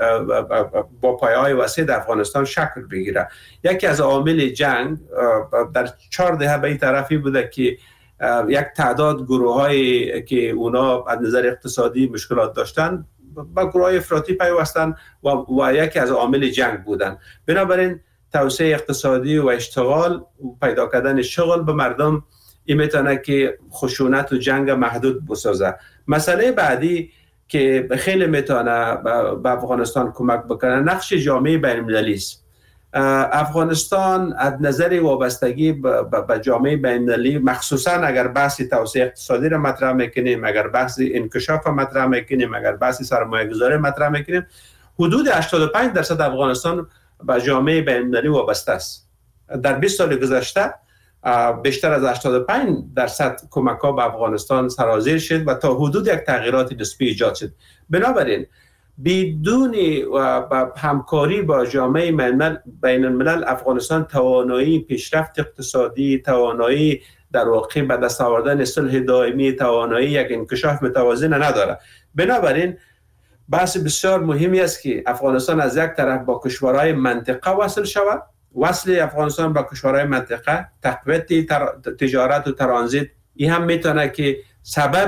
با پایه‌های وسیع در افغانستان شکل بگیره. یکی از عوامل جنگ در چهار دهه به این طرفی بوده که یک تعداد گروه‌هایی که اونا از نظر اقتصادی مشکلات داشتن با گروه‌های افراطی پیوستن و, و یکی از عوامل جنگ بودن. بنابراین توسعه اقتصادی و اشتغال و پیدا کردن شغل به مردم این میتونه که خشونت و جنگ محدود بسازه. مسئله بعدی که خیلی میتونه به افغانستان کمک بکنه نقش جامعه بین المللی است. افغانستان از نظر وابستگی به جامعه بین المللی، مخصوصا اگر بحث توسعه اقتصادی را مطرح میکنیم، اگر بحث انکشاف را مطرح میکنیم، اگر بحث سرمایه گذاری مطرح میکنیم، حدود هشتاد و پنج درصد افغانستان به جامعه بین المللی وابسته است. در بیست سال گذشته بیشتر از هشتاد و پنج درصد کمک ها به افغانستان سرازیر شد و تا حدود یک تغییرات نسبی ایجاد شد. بنابراین بدون همکاری با جامعه بین الملل افغانستان توانایی پیشرفت اقتصادی، توانایی در واقع به دست آوردن صلح دائمی، توانایی یک انکشاف متوازن نداره. بنابراین بحث بسیار مهمی است که افغانستان از یک طرف با کشورهای منطقه وصل شود. وصل افغانستان با کشورهای منطقه، تقویت تجارت و ترانزیت، این هم میتونه که سبب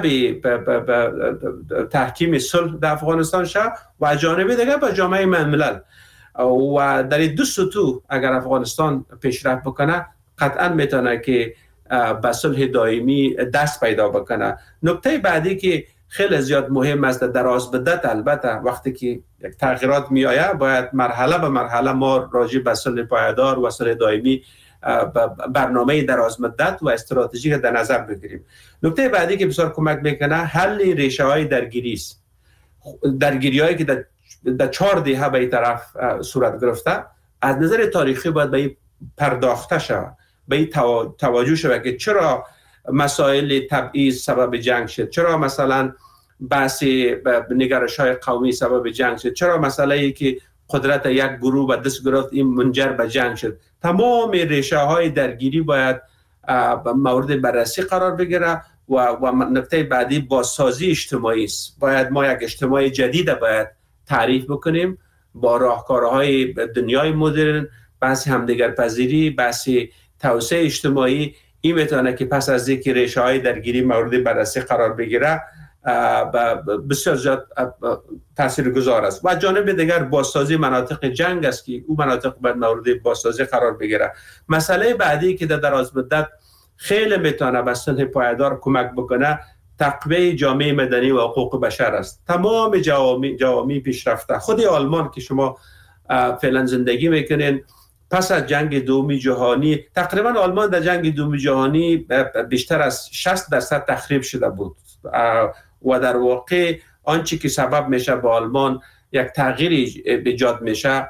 تحکیم صلح در افغانستان شود و جانب دیگر با جامعه ملل. و در دو سطوح اگر افغانستان پیشرفت بکنه قطعا میتونه که به صلح دائمی دست پیدا بکنه. نکته بعدی که خیلی زیاد مهم است در دراز مدت، البته وقتی که یک تغییرات می آید باید مرحله به مرحله ما راجع به صلح پایدار و صلح دائمی برنامه دراز مدت و استراتژی در نظر بگیریم. نکته بعدی که بسیار کمک میکنه حل ریشه های درگیری است. درگیری هایی که در, در چهار دهه به این طرف صورت گرفته، از نظر تاریخی باید به این پرداخته شود، به این توجه شود که چرا مسائل تبعیض سبب جنگ شد، چرا مثلا بحث نگرش های قومی سبب جنگ شد، چرا مسئله ای که قدرت یک گروه و دست گرفت این منجر به جنگ شد. تمام ریشه های درگیری باید مورد بررسی قرار بگیره و, و نکته بعدی بازسازی اجتماعی است. باید ما یک اجتماع جدید باید تعریف بکنیم با راهکارهای دنیای مدرن، بحث همدیگر پذیری، بحث توسعه اجتماعی. این میتونه که پس از اینکه ریشه های درگیری مورد بررسی قرار بگیره بسیار زیاد تاثیرگذار است. و جانب دیگر بازسازی مناطق جنگ است که او مناطق باید مورد بازسازی قرار بگیره. مسئله بعدی که در دراز مدت خیلی میتونه به صلح پایدار کمک بکنه تقویت جامعه مدنی و حقوق بشر است. تمام جوامع جوامع پیشرفته، خود آلمان که شما فعلا زندگی میکنین، پس از جنگ دوم جهانی تقریبا آلمان در جنگ دوم جهانی بیشتر از شصت درصد تخریب شده بود و در واقع آنچه که سبب میشه با آلمان یک تغییر ایجاد میشه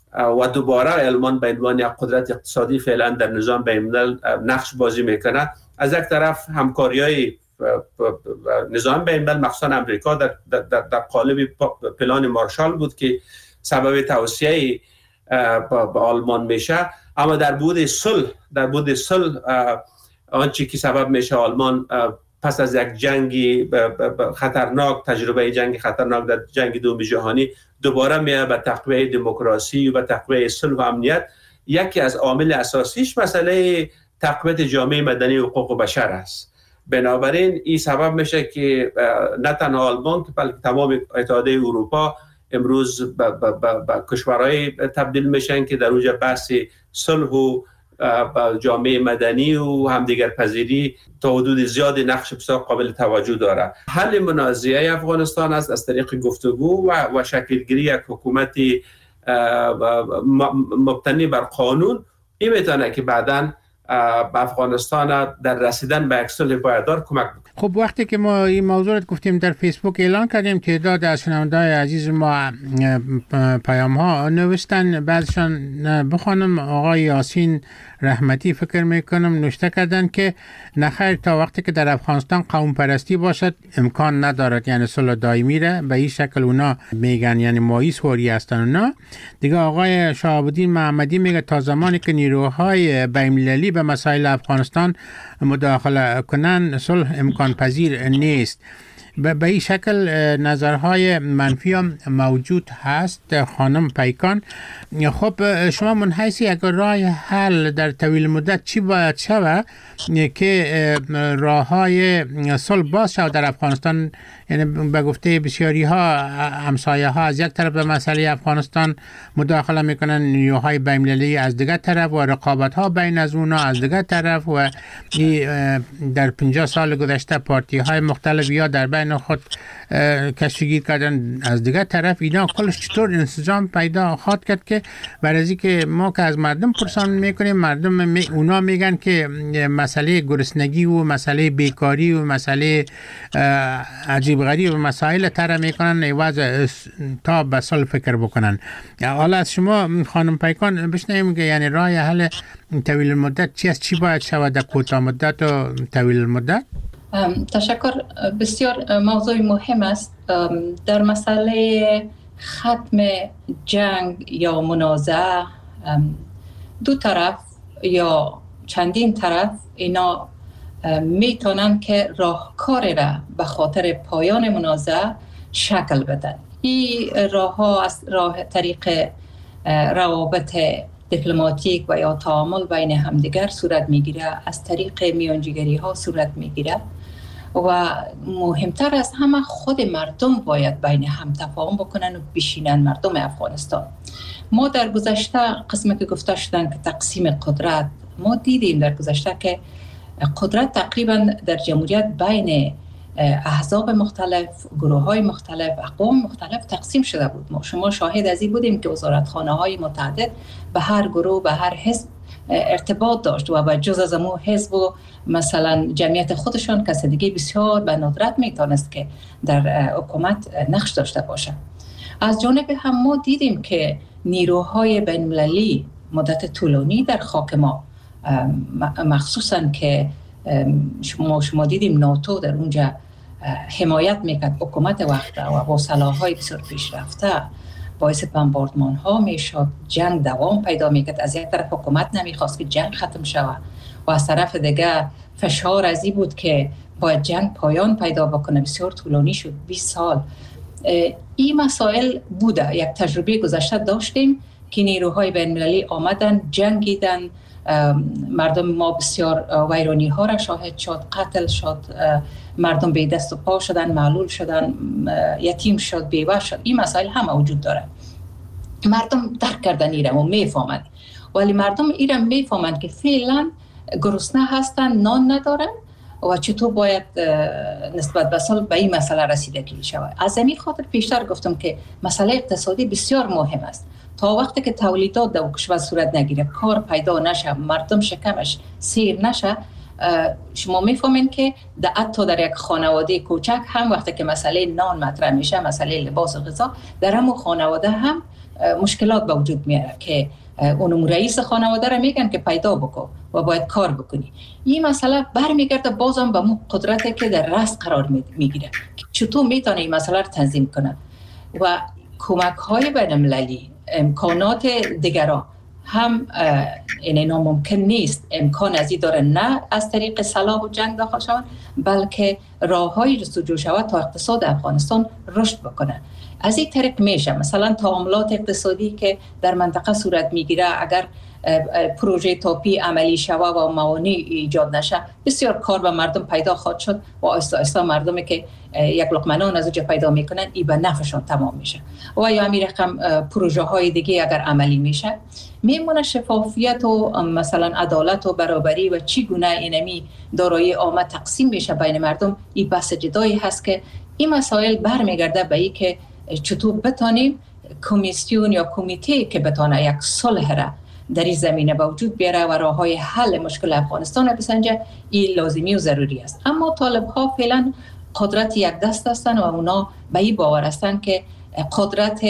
و دوباره آلمان به عنوان یک قدرت اقتصادی فعلا در نظام بین الملل نقش بازی میکنه. از یک طرف همکاری‌های نظام بین الملل مخصوصا امریکا در, در, در قالب پلان مارشال بود که سبب توسعه به آلمان میشه، اما در بود صلح در بود صلح آنچه که سبب میشه آلمان پس از یک جنگ خطرناک، تجربه جنگ خطرناک در جنگ دوم جهانی، دوباره میاد به تقویت دموکراسی و تقویت صلح و امنیت. یکی از عامل اساسیش مسئله تقویت جامعه مدنی و حقوق بشر است. بنابراین این سبب میشه که نه تنها آلمان بلکه تمام اتحادیه اروپا امروز به کشورهای تبدیل میشن که در اونجا بحث صلح و جامعه مدنی و همدیگر پذیری تا حدود زیادی نقش بسیار قابل توجه داره. حل منازعه افغانستان است از طریق گفتگو و, و شکلگیری یک حکومت مبتنی بر قانون. این میتونه که بعداً به افغانستان در رسیدن به یک صلح پایدار کمک بکنه. خب وقتی که ما این موضوع رو گفتیم در فیسبوک اعلان کردیم، تعداد از شنونده‌های عزیز ما پیام ها نوشتن، بعضشان بخوانم. آقای یاسین رحمتی فکر میکنم نوشته کردن که نخیر، تا وقتی که در افغانستان قوم پرستی باشد امکان ندارد، یعنی صلح دائمی را به این شکل اونا میگن، یعنی مایی سوری هستن اونا دیگه. آقای شهاب الدین محمدی میگه تا زمانی که نیروهای بین‌المللی به مسائل افغانستان مداخله کنن صلح امکان پذیر نیست. به این شکل نظرهای منفی هم موجود هست. خانم پیکان، خب شما من حیث یک راه حل در طویل مدت چی باید شود که راه های صلح باز شود در افغانستان؟ یعنی به گفته بسیاری ها همسایه ها از یک طرف به مسئله افغانستان مداخله میکنن، نیروهای بین‌المللی از دیگر طرف و رقابت ها بین از اونا از دیگر طرف، و در پنجاه سال گذشته پارتی های مختلف یا در بین خود کشیگیر کردن از دیگر طرف. اینا کلش چطور انسجام پیدا خواهد کرد که برای که ما که از مردم پرسان میکنیم، مردم می اونا میگن که مسئله گرسنگی و مسئله بیکاری و مسئله عجیب غریب و مسائل تر میکنن عوض تا به صلح فکر بکنن. حالا از شما خانم پیکان بشنویم که یعنی راه حل طویل المدت چی است، چی باید شود در کوتاه مدت و طویل المدت؟ تشکر. بسیار موضوع مهم است. در مسئله ختم جنگ یا منازعه، دو طرف یا چندین طرف اینا میتونن که راهکار را به خاطر پایان منازعه شکل بدن. این راه ها از راه طریق روابط دیپلماتیک و یا تعامل بین همدیگر صورت میگیره، از طریق میانجیگری ها صورت میگیره، و مهمتر از همه خود مردم باید بین هم تفاهم بکنن و بشینن. مردم افغانستان، ما در گذشته قسمی که گفته شدن که تقسیم قدرت، ما دیدیم در گذشته که قدرت تقریبا در جمهوریت بین احزاب مختلف، گروه های مختلف، اقوام مختلف تقسیم شده بود. ما شما شاهد از این بودیم که وزارتخانه های متعدد به هر گروه، به هر حزب ارتباط داشت و به جز از امو حزب و مثلا جمعیت خودشان کس دیگه بسیار به ندرت میتونست که در حکومت نقش داشته باشه. از جانب هم ما دیدیم که نیروهای بین‌المللی مدت طولانی در خاک ما، مخصوصا که شما شما دیدیم ناتو در اونجا حمایت میکرد حکومت وقته و با سلاح‌های بسیار پیشرفته باعث بمباردمان ها میشد، جنگ دوام پیدا میکرد. از یک طرف حکومت نمیخواست که جنگ ختم شود و از طرف دیگه فشار از این بود که باید جنگ پایان پیدا بکنه. بسیار طولانی شد، بیست سال. این مسائل بوده. یک تجربه گذشته داشتیم که نیروهای بین‌المللی آمدن، جنگیدن، مردم ما بسیار ویرانی ها را شاهد شد، قتل شد، مردم به دست و پا شدن، معلول شدن، یتیم شد، بیوه شد. این مسائل هم وجود داره. مردم درک کردن ایرم و میفهمند، ولی مردم ایرم میفهمند که فعلا گرسنه هستن، نان ندارن و چطور باید نسبت به صلح به این مسئله رسیدگی شود. از همین خاطر پیشتر گفتم که مسئله اقتصادی بسیار مهم است. تا وقتی که تولیدات در کشور صورت نگیره، کار پیدا نشه، مردم شکمش سیر نشه، شما میفهمین که در حتی در یک خانواده کوچک هم وقتی که مسئله نان مطرح میشه، مسئله لباس و غذا، در همون خانواده هم مشکلات به وجود میاره که اونم رئیس خانواده را میگن که پیدا بکن و باید کار بکنی. این مسئله برمیگرده بازم به اون قدرتی که در رأس قرار میگیره، چطور میتونه این مسئله را تنظیم کنه و کمک های بین المللی، امکانات دیگران هم این ناممکن نیست. امکان ازی داره نه از طریق سلاح و جنگ داخل شوند، بلکه راه های جستجو شود تا اقتصاد افغانستان رشد بکنه. از این طریق میشه مثلا تعاملات اقتصادی که در منطقه صورت میگیره، اگر پروژه تاپی عملی شوه و موانع ایجاد نشه، بسیار کار به مردم پیدا خواهد شد و آهسته آهسته مردمی که یک لقمه نان از اونجا پیدا میکنن این به نفعشون تمام میشه. و یا همین رقم پروژه های دیگه اگر عملی میشه، میمونه شفافیت و مثلا عدالت و برابری و چی گونه اینمی دارایی عامه تقسیم میشه بین مردم. این بحث جدایی هست که این مسائل برمیگرده به این که چطور بتانیم کمیسیون یا کمیته که بتانه یک صلح را در این زمینه به وجود بیاره و راه های حل مشکل افغانستان را بسنجه، این لازمی و ضروری است. اما طالب ها فعلا قدرت یک دست هستند و اونا به این باور هستند که قدرت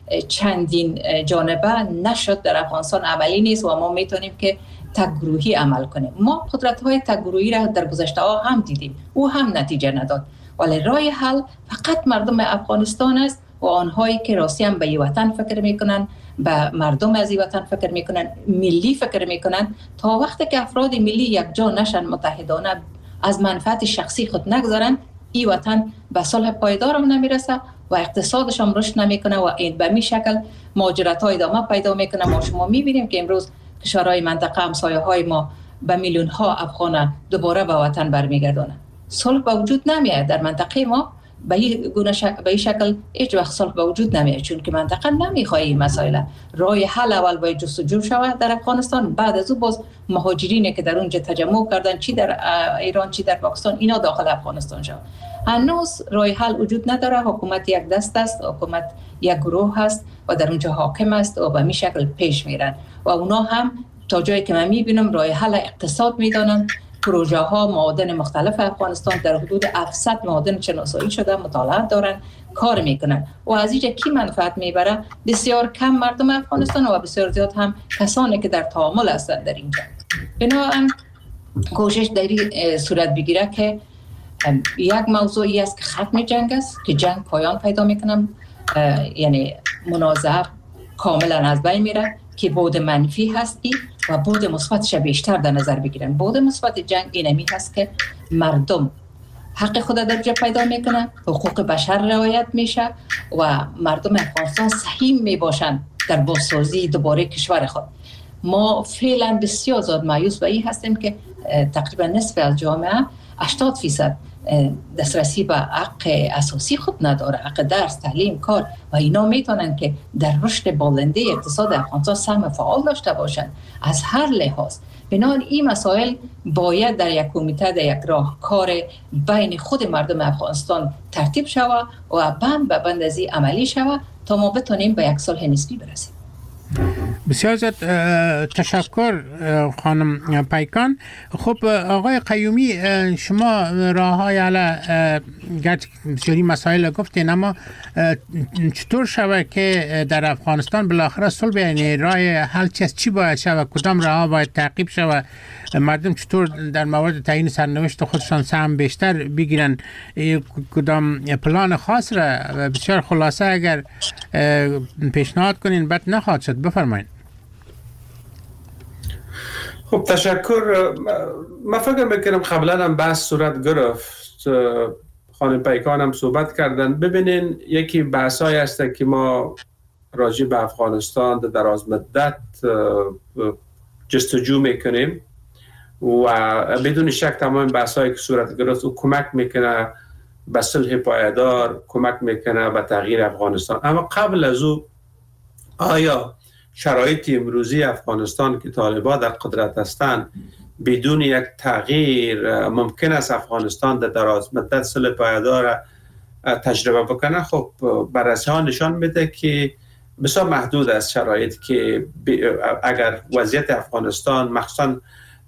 چندین جانبه نشد در افغانستان عملی نیست و ما میتونیم که تک گروهی عمل کنیم. ما قدرت های تک گروهی را در گذشته ها هم دیدیم، او هم نتیجه نداد. ولی راه حل فقط مردم افغانستان است و آنهایی که راستی هم به این وطن فکر میکنن، به مردم از این وطن فکر میکنن، ملی فکر میکنن. تا وقتی که افراد ملی یک جا نشن، متحدانه از منفعت شخصی خود نگذارن، این وطن به صلح پایدار هم نمیرسه و اقتصادش هم رشد نمیکنه و این به می شکل مهاجرت های ادامه پیدا میکنه. ما شما میبینیم که امروز کشورهای منطقه همسایه های ما به میلیون ها افغان دوباره به وطن برمیگردونه. صلح به وجود نمیاد در منطقه ما. به این گونه شک... به این شکل هیچ وقت صلح به وجود نمیاد، چون که منطقه نمیخواد این مسائل. راه حل اول باید جستجو شود در افغانستان، بعد از او باز مهاجرینی که در اونجا تجمع کردن، چی در ایران چی در پاکستان، اینا داخل افغانستان شود. هنوز راه حل وجود نداره. حکومت یک دست است، حکومت یک گروه هست و در اونجا حاکم است و به این شکل پیش میرن و اونا هم تا جایی که من میبینم راه حل اقتصاد میدانن. پروژه ها معادن مختلف افغانستان در حدود هفتصد معادن شناسایی شده، مطالعه دارن، کار میکنن و از اینجا کی منفعت میبره؟ بسیار کم مردم افغانستان و بسیار زیاد هم کسانی که در تعامل هستند در اینجا. بنابراین کوشش در این صورت بگیره که یک موضوعی است که ختم جنگ است، که جنگ پایان پیدا میکنه، یعنی منازعه کاملا از بین میره، که بود منفی هستی و بود مثبتش بیشتر در نظر بگیرن. بود مثبت جنگ اینمی هست که مردم حق خود در جا پیدا میکنن، حقوق بشر رعایت میشه و مردم افغانستان سهیم میباشن در بازسازی دوباره کشور خود. ما فعلا بسیار زیاد مایوس به این هستیم که تقریبا نصف از جامعه هشتاد فیصد دسترسی به حق اساسی خود نداره، حق درس، تعلیم، کار و اینا میتونن که در رشد بالنده اقتصاد افغانستان سهم فعال داشته باشن از هر لحاظ. بنابراین این مسائل باید در یک کمیته، در یک راهکار بین خود مردم افغانستان ترتیب شود و بند به بند از این عملی شود تا ما بتونیم به یک صلح نسبی برسیم. بسیار زیاد تشکر خانم پیکان. خب آقای قیومی، شما راه های علا گرچه بسیاری مسائل گفتین، اما چطور شود که در افغانستان بالاخره صلح، یعنی راه حل چیست؟ چی باید شود؟ کدام راه باید تعقیب شود؟ مردم چطور در مورد تعیین سرنوشت خودشان سهم بیشتر بگیرن؟ کدام پلان خاص را بسیار خلاصه اگر پیشنهاد کنین بد نخواهد شد. بفرمایید. خب تشکر. من فکر میکنم قبلا هم بحث صورت گرفت، خانم پیکان هم صحبت کردن. ببینین یکی بحثایی هست که ما راجع به افغانستان در دراز مدت جستجو میکنیم و بدون شک تمام بحثایی که صورت گرفت او کمک میکنه به صلح پایدار، کمک میکنه به تغییر افغانستان. اما قبل از او آیا شرایط امروزی افغانستان که طالبان در قدرت هستند بدون یک تغییر ممکن است افغانستان در دراز مدت صلح پایدار تجربه بکنه؟ خب بررسی ها نشان میده که بسیار محدود است شرایط که اگر وضعیت افغانستان مخصوصا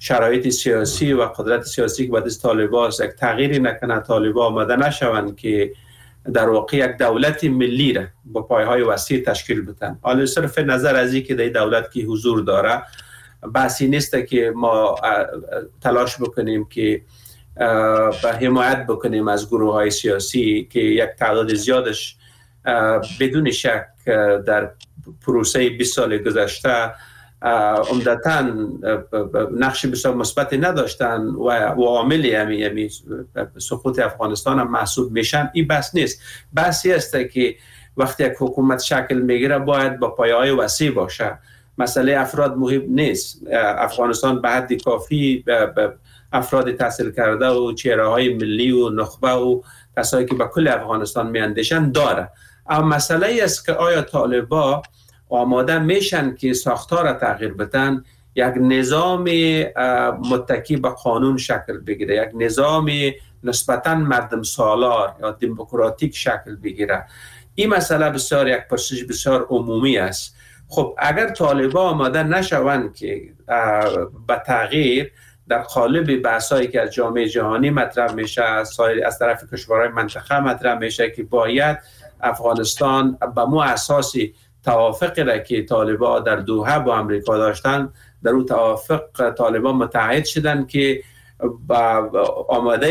شرایط سیاسی و قدرت سیاسی که بعد از طالبان است، یک تغییری نکنه، طالبان آمده نشوند که در واقع یک دولت ملی را با پایه‌های وسیع تشکیل بدن. حالا صرف نظر از این که در دولت کی حضور داره، بحثی نیست که ما تلاش بکنیم که به حمایت بکنیم از گروه های سیاسی که یک تعداد زیادش بدون شک در پروسه بیست سال گذشته عمدتاً نقش بسیار مثبتی نداشتن و عامل یعنی سقوط افغانستان هم محسوب میشن. این بحث نیست. بحثی است که وقتی یک حکومت شکل میگیره باید با پایه‌های وسیع باشه. مسئله افراد مهم نیست. افغانستان به حد کافی افراد تحصیل کرده و چهره‌های ملی و نخبه و کسایی که به کل افغانستان میاندیشن داره. اما مسئله ای است که آیا طالبان آماده میشن که ساختار تغییر بدن، یک نظام متکی به قانون شکل بگیره، یک نظام نسبتاً مردم سالار یا دموکراتیک شکل بگیره. این مسئله بسیار یک پرسش بسیار عمومی است. خب اگر طالبان آماده نشوند که به تغییر در قالب بحثایی که از جامعه جهانی مطرح میشه، از از طرف کشورهای منطقه مطرح میشه که باید افغانستان به مو اساسی توافقی را که طالبان در دوحه با امریکا داشتن، در اون توافق طالبان متحد شدن که آماده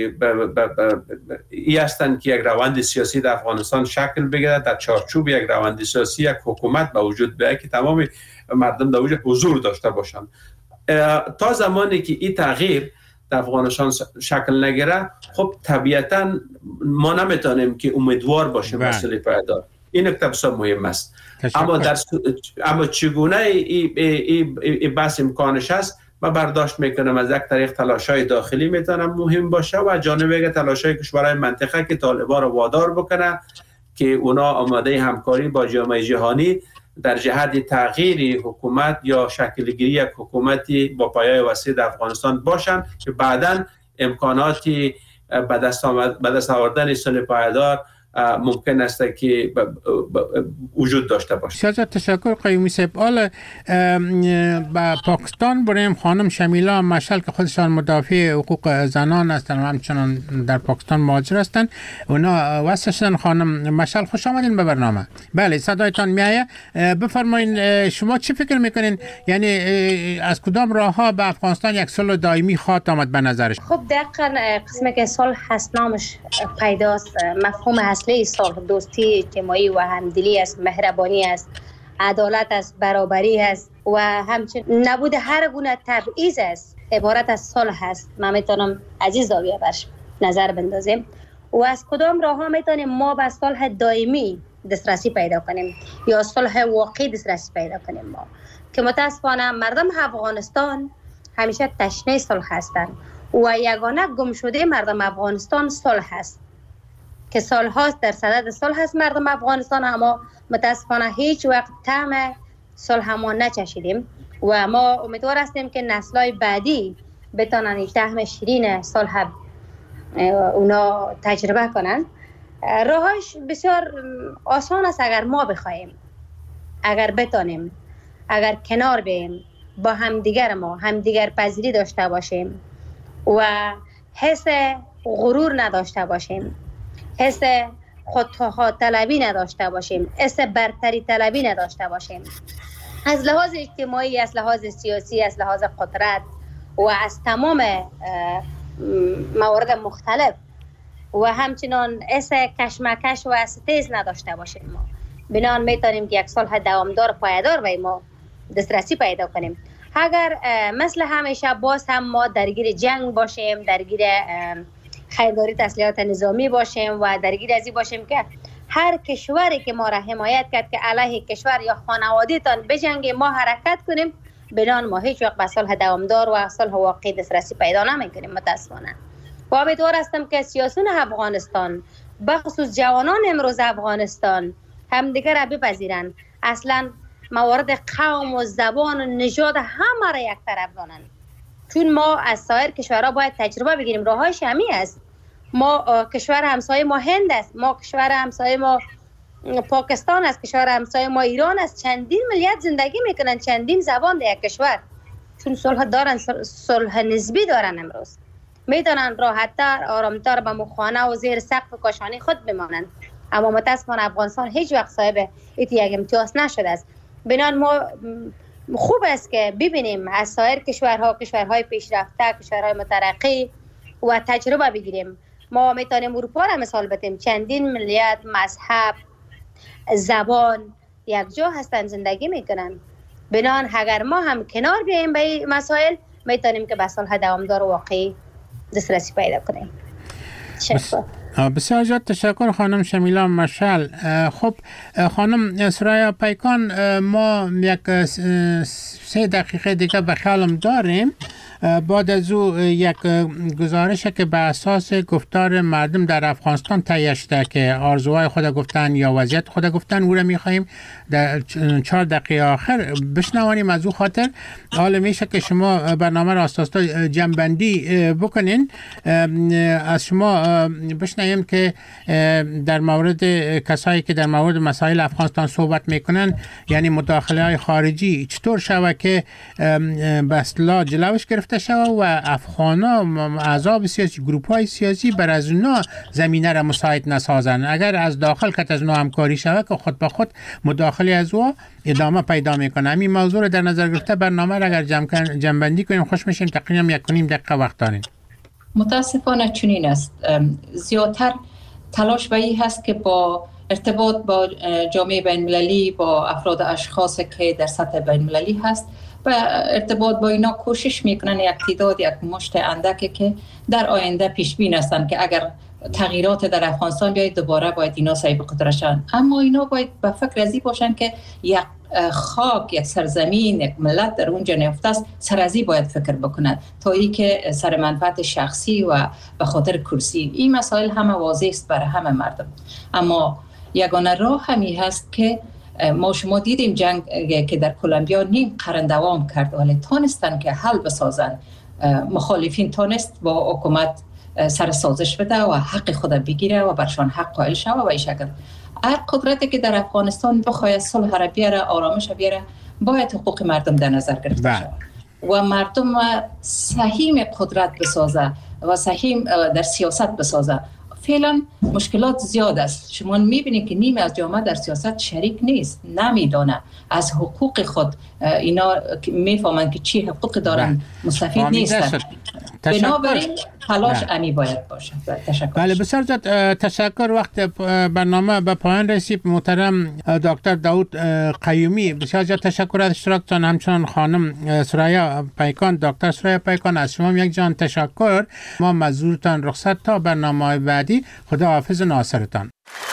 ای هستند که یک روند سیاسی در افغانستان شکل بگیره، در چارچوب یک روند سیاسی یک حکومت به وجود بیاید که تمام مردم در وجود حضور داشته باشند. تا زمانی که این تغییر در افغانستان شکل نگیره، خب طبیعتا ما نمیتونیم که امیدوار باشیم مسئله پایدار. این نکته بسیار مهم است. اما در اما چگونه این بحث امکانش است، من برداشت میکنم از یک طریق تلاش‌های داخلی میتونم مهم باشه و جانب دیگه تلاش‌های کشورهای منطقه که طالبان رو وادار بکنه که اونا آماده همکاری با جامعه جهانی در جهت تغییر حکومت یا شکلگیری یک حکومتی با پایه وسیع در افغانستان باشن که بعداً امکاناتی به دست به دست آوردن صلح پایدار ممکن است که وجود داشته باشه. سیاست تشکر قیومی صاحب. حالا با پاکستان بریم. خانم شمیلا مشعل که خودشان مدافع حقوق زنان هستند و همچنان در پاکستان مهاجر هستند، اونا واسه شدن. خانم مشعل خوش آمدین به برنامه. بله صدایتان میایه. بفرمایید شما چی فکر میکنین، یعنی از کدام راه ها به افغانستان یک صلح دائمی خواهد آمد به نظرش؟ خب دقیقاً قسمی که صلح هست نامش پیداست، مفهوم اصلی صلح دوستی اجتماعی و همدلی است، مهربانی است، عدالت است، برابری است و همچنین نبود هر گونه تبعیض است. عبارت از صلح است. ما میتونم از این زاویه برش نظر بندازیم و از کدام راه ها میتونیم ما به صلح دائمی دسترسی پیدا کنیم یا صلح واقعی دسترسی پیدا کنیم. ما که متاسفانه مردم افغانستان همیشه تشنه صلح هستند و یگانه گم شده مردم افغانستان صلح است که سالهاست در صدد صلح است مردم افغانستان، اما متاسفانه هیچ وقت طعم صلح ما نچشیدیم و ما امیدوار هستیم که نسل‌های بعدی بتونن این طعم شیرین صلح اونا تجربه کنن. راهش بسیار آسان است اگر ما بخوایم، اگر بتونیم، اگر کنار بیم، با همدیگر ما همدیگر پذیری داشته باشیم و حس غرور نداشته باشیم، حس خودخواه طلبی نداشته باشیم، حس برتری طلبی نداشته باشیم، از لحاظ اجتماعی، از لحاظ سیاسی، از لحاظ قدرت و از تمام موارد مختلف و همچنان حس کشمکش و استیز نداشته باشیم. ما بنان میتونیم که یک صلح دوامدار پایدار و ما دسترسی پیدا کنیم. اگر مثل همیشه باز هم ما درگیر جنگ باشیم، درگیر خریداری تسلیحات نظامی باشیم و درگیر ازی باشیم که هر کشوری که ما را حمایت کرد که علیه کشور یا خانواده تان بجنگه ما حرکت کنیم، بنان ما هیچ وقت به صلح دوامدار و صلح واقعی دسترسی پیدا نمیکنیم متاسفانه. و امیدوار هستم که سیاسیون افغانستان بخصوص جوانان امروز افغانستان همدیگر را بپذیرند، اصلا موارد قوم و زبان و نژاد همه را یک طرف دانند، چون ما از سایر کشورها باید تجربه بگیریم. راهش همین است. ما کشور همسایه ما هند است، ما کشور همسایه ما پاکستان است، کشور همسایه ما ایران است. چندین ملیت زندگی میکنن، چندین زبان در یک کشور. چون صلح دارن، صلح نسبی دارن، امروز میتونن راحت‌تر آرامتر به مخانه و زیر سقف کاشانی خود بمانند. اما متاسفانه افغانستان هیچ وقت صاحب ایت یک امتیاز نشده است. بنان ما خوب است که ببینیم از سایر کشورها، کشورهای پیشرفته، کشورهای مترقی و تجربه بگیریم. ما میتونیم اروپا را مثال بزنیم، چندین ملیت، مذهب، زبان یک جا هستن، زندگی میکنن. بنان اگر ما هم کنار بیاییم به این مسائل میتونیم که به صلح دوامدار و واقعی دسترسی پیدا کنیم. شکر. بسیار زیاد تشکر خانم شمیلا مشعل. خب خانم سریا پیکان، ما یک سه دقیقه دیگه به خیالم داریم. بعد از او یک گزارش که به اساس گفتار مردم در افغانستان تهیه شده که آرزوهای خود گفتن یا وضعیت خود گفتن، او را می‌خواهیم در چهار دقیقه آخر بشنوانیم. از او خاطر حال میشه که شما برنامه را اساسا جمع‌بندی بکنین. از شما بشنویم که در مورد کسایی که در مورد مسائل افغانستان صحبت میکنن، یعنی مداخله های خارجی چطور شود که به اصطلاح جلوش گرفته شود و افغانا اعضاب سیاسی، گروپ های سیاسی بر از اونا زمینه را مساعد نسازن. اگر از داخل که از اونا همکاری شود که خود به خود مداخله از او ادامه پیدا میکنه. همین موضوع را در نظر گرفته برنامه را اگر جمع جمع‌بندی کنیم خوش میشیم. تقریبا یک و نیم دقیقه وقت دارین. متاسفانه چنین است. زیادتر تلاش به این هست که با ارتباط با جامعه بین المللی، با افراد اشخاص که در سطح بین المللی هست و ارتباط با اینا کوشش میکنن یک تعداد، یک مشت اندکی که در آینده پیش بین هستن که اگر تغییرات در افغانستان بیاید دوباره باید اینا صاحب قدرت شن. اما اینا باید به فکر ازی باشن که یک خاک، یک سرزمین، یک ملت در اونجا نفته است، سر ازی باید فکر بکنند تا ای که سر منفعت شخصی و به خاطر کرسی. این مسائل همه واضح است برای همه مردم. اما یگانه راه همی هست که ما شما دیدیم جنگ که در کلمبیا نیم قرن دوام کرد ولی تانستن که حل بسازن. مخالفین تانست با حکومت سر سازش بده و حق خود بگیره و برشان حق قائل شود و این شکل. هر قدرتی که در افغانستان بخواهد صلح را بیاره، آرامش را بیاره، باید حقوق مردم در نظر گرفته شود و مردم سهیم قدرت بسازه و سهیم در سیاست بسازه. فعلا مشکلات زیاد است. شما میبینید که نیمه از جامعه در سیاست شریک نیست، نمیدانه از حقوق خود. اینا میفهمن که چی حقوق دارن، مستفید نیستن. بنابراین تلاش امی باید باشه. تشکر. بله بسیار زیاد تشکر. وقت برنامه به پایان رسید. محترم دکتر داود قیومی، بسیار زیاد تشکر از اشتراکتان. همچنان خانم سریا پیکان، دکتر سریا پیکان، از شما یک جان تشکر. ما مزورتان رخصت تا برنامه بعدی. خدا حافظ ناصرتان.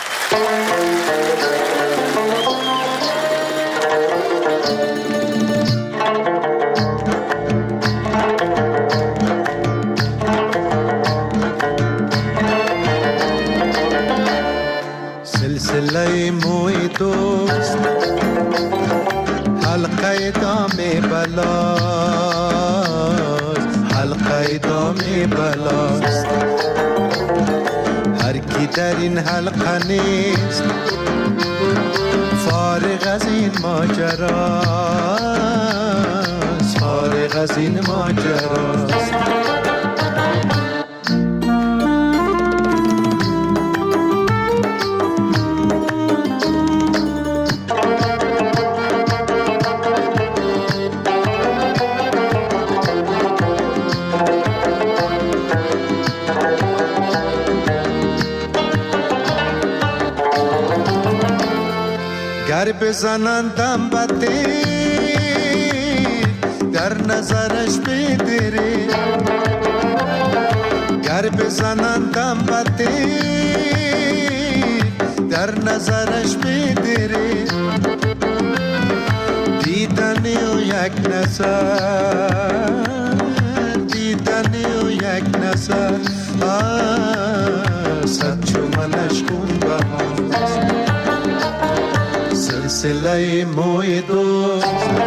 سلسله موی دوست حلقه دام بلاست، حلقه دام بلاست. هر کی در این حلقه نیست فارغ از این ماجراست، فارغ از این ماجراست. گر بزنندم بدی در نظرش بدری، گر بزنندم بدی در نظرش بدری. دیدنی و یک نظر، دیدنی و یک نظر، صد چو منش خون بهاست. سلسله موی دوست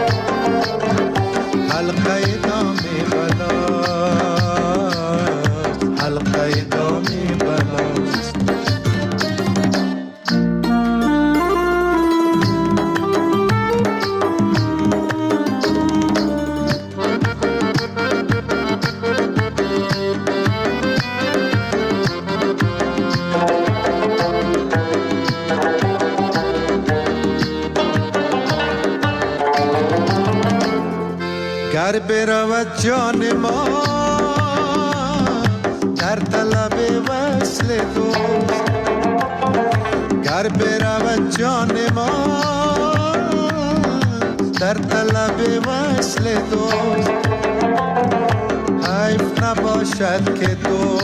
حلقه دام بلاست، حلقه دام بلاست. گر برود جان ما در طلب وصل دوست، گر برود جان ما در طلب وصل دوست، حیف نباشد که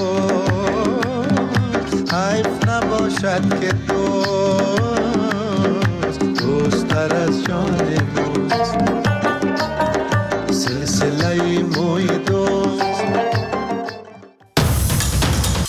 دوست، حیف نباشد که دوست دوست تر از جان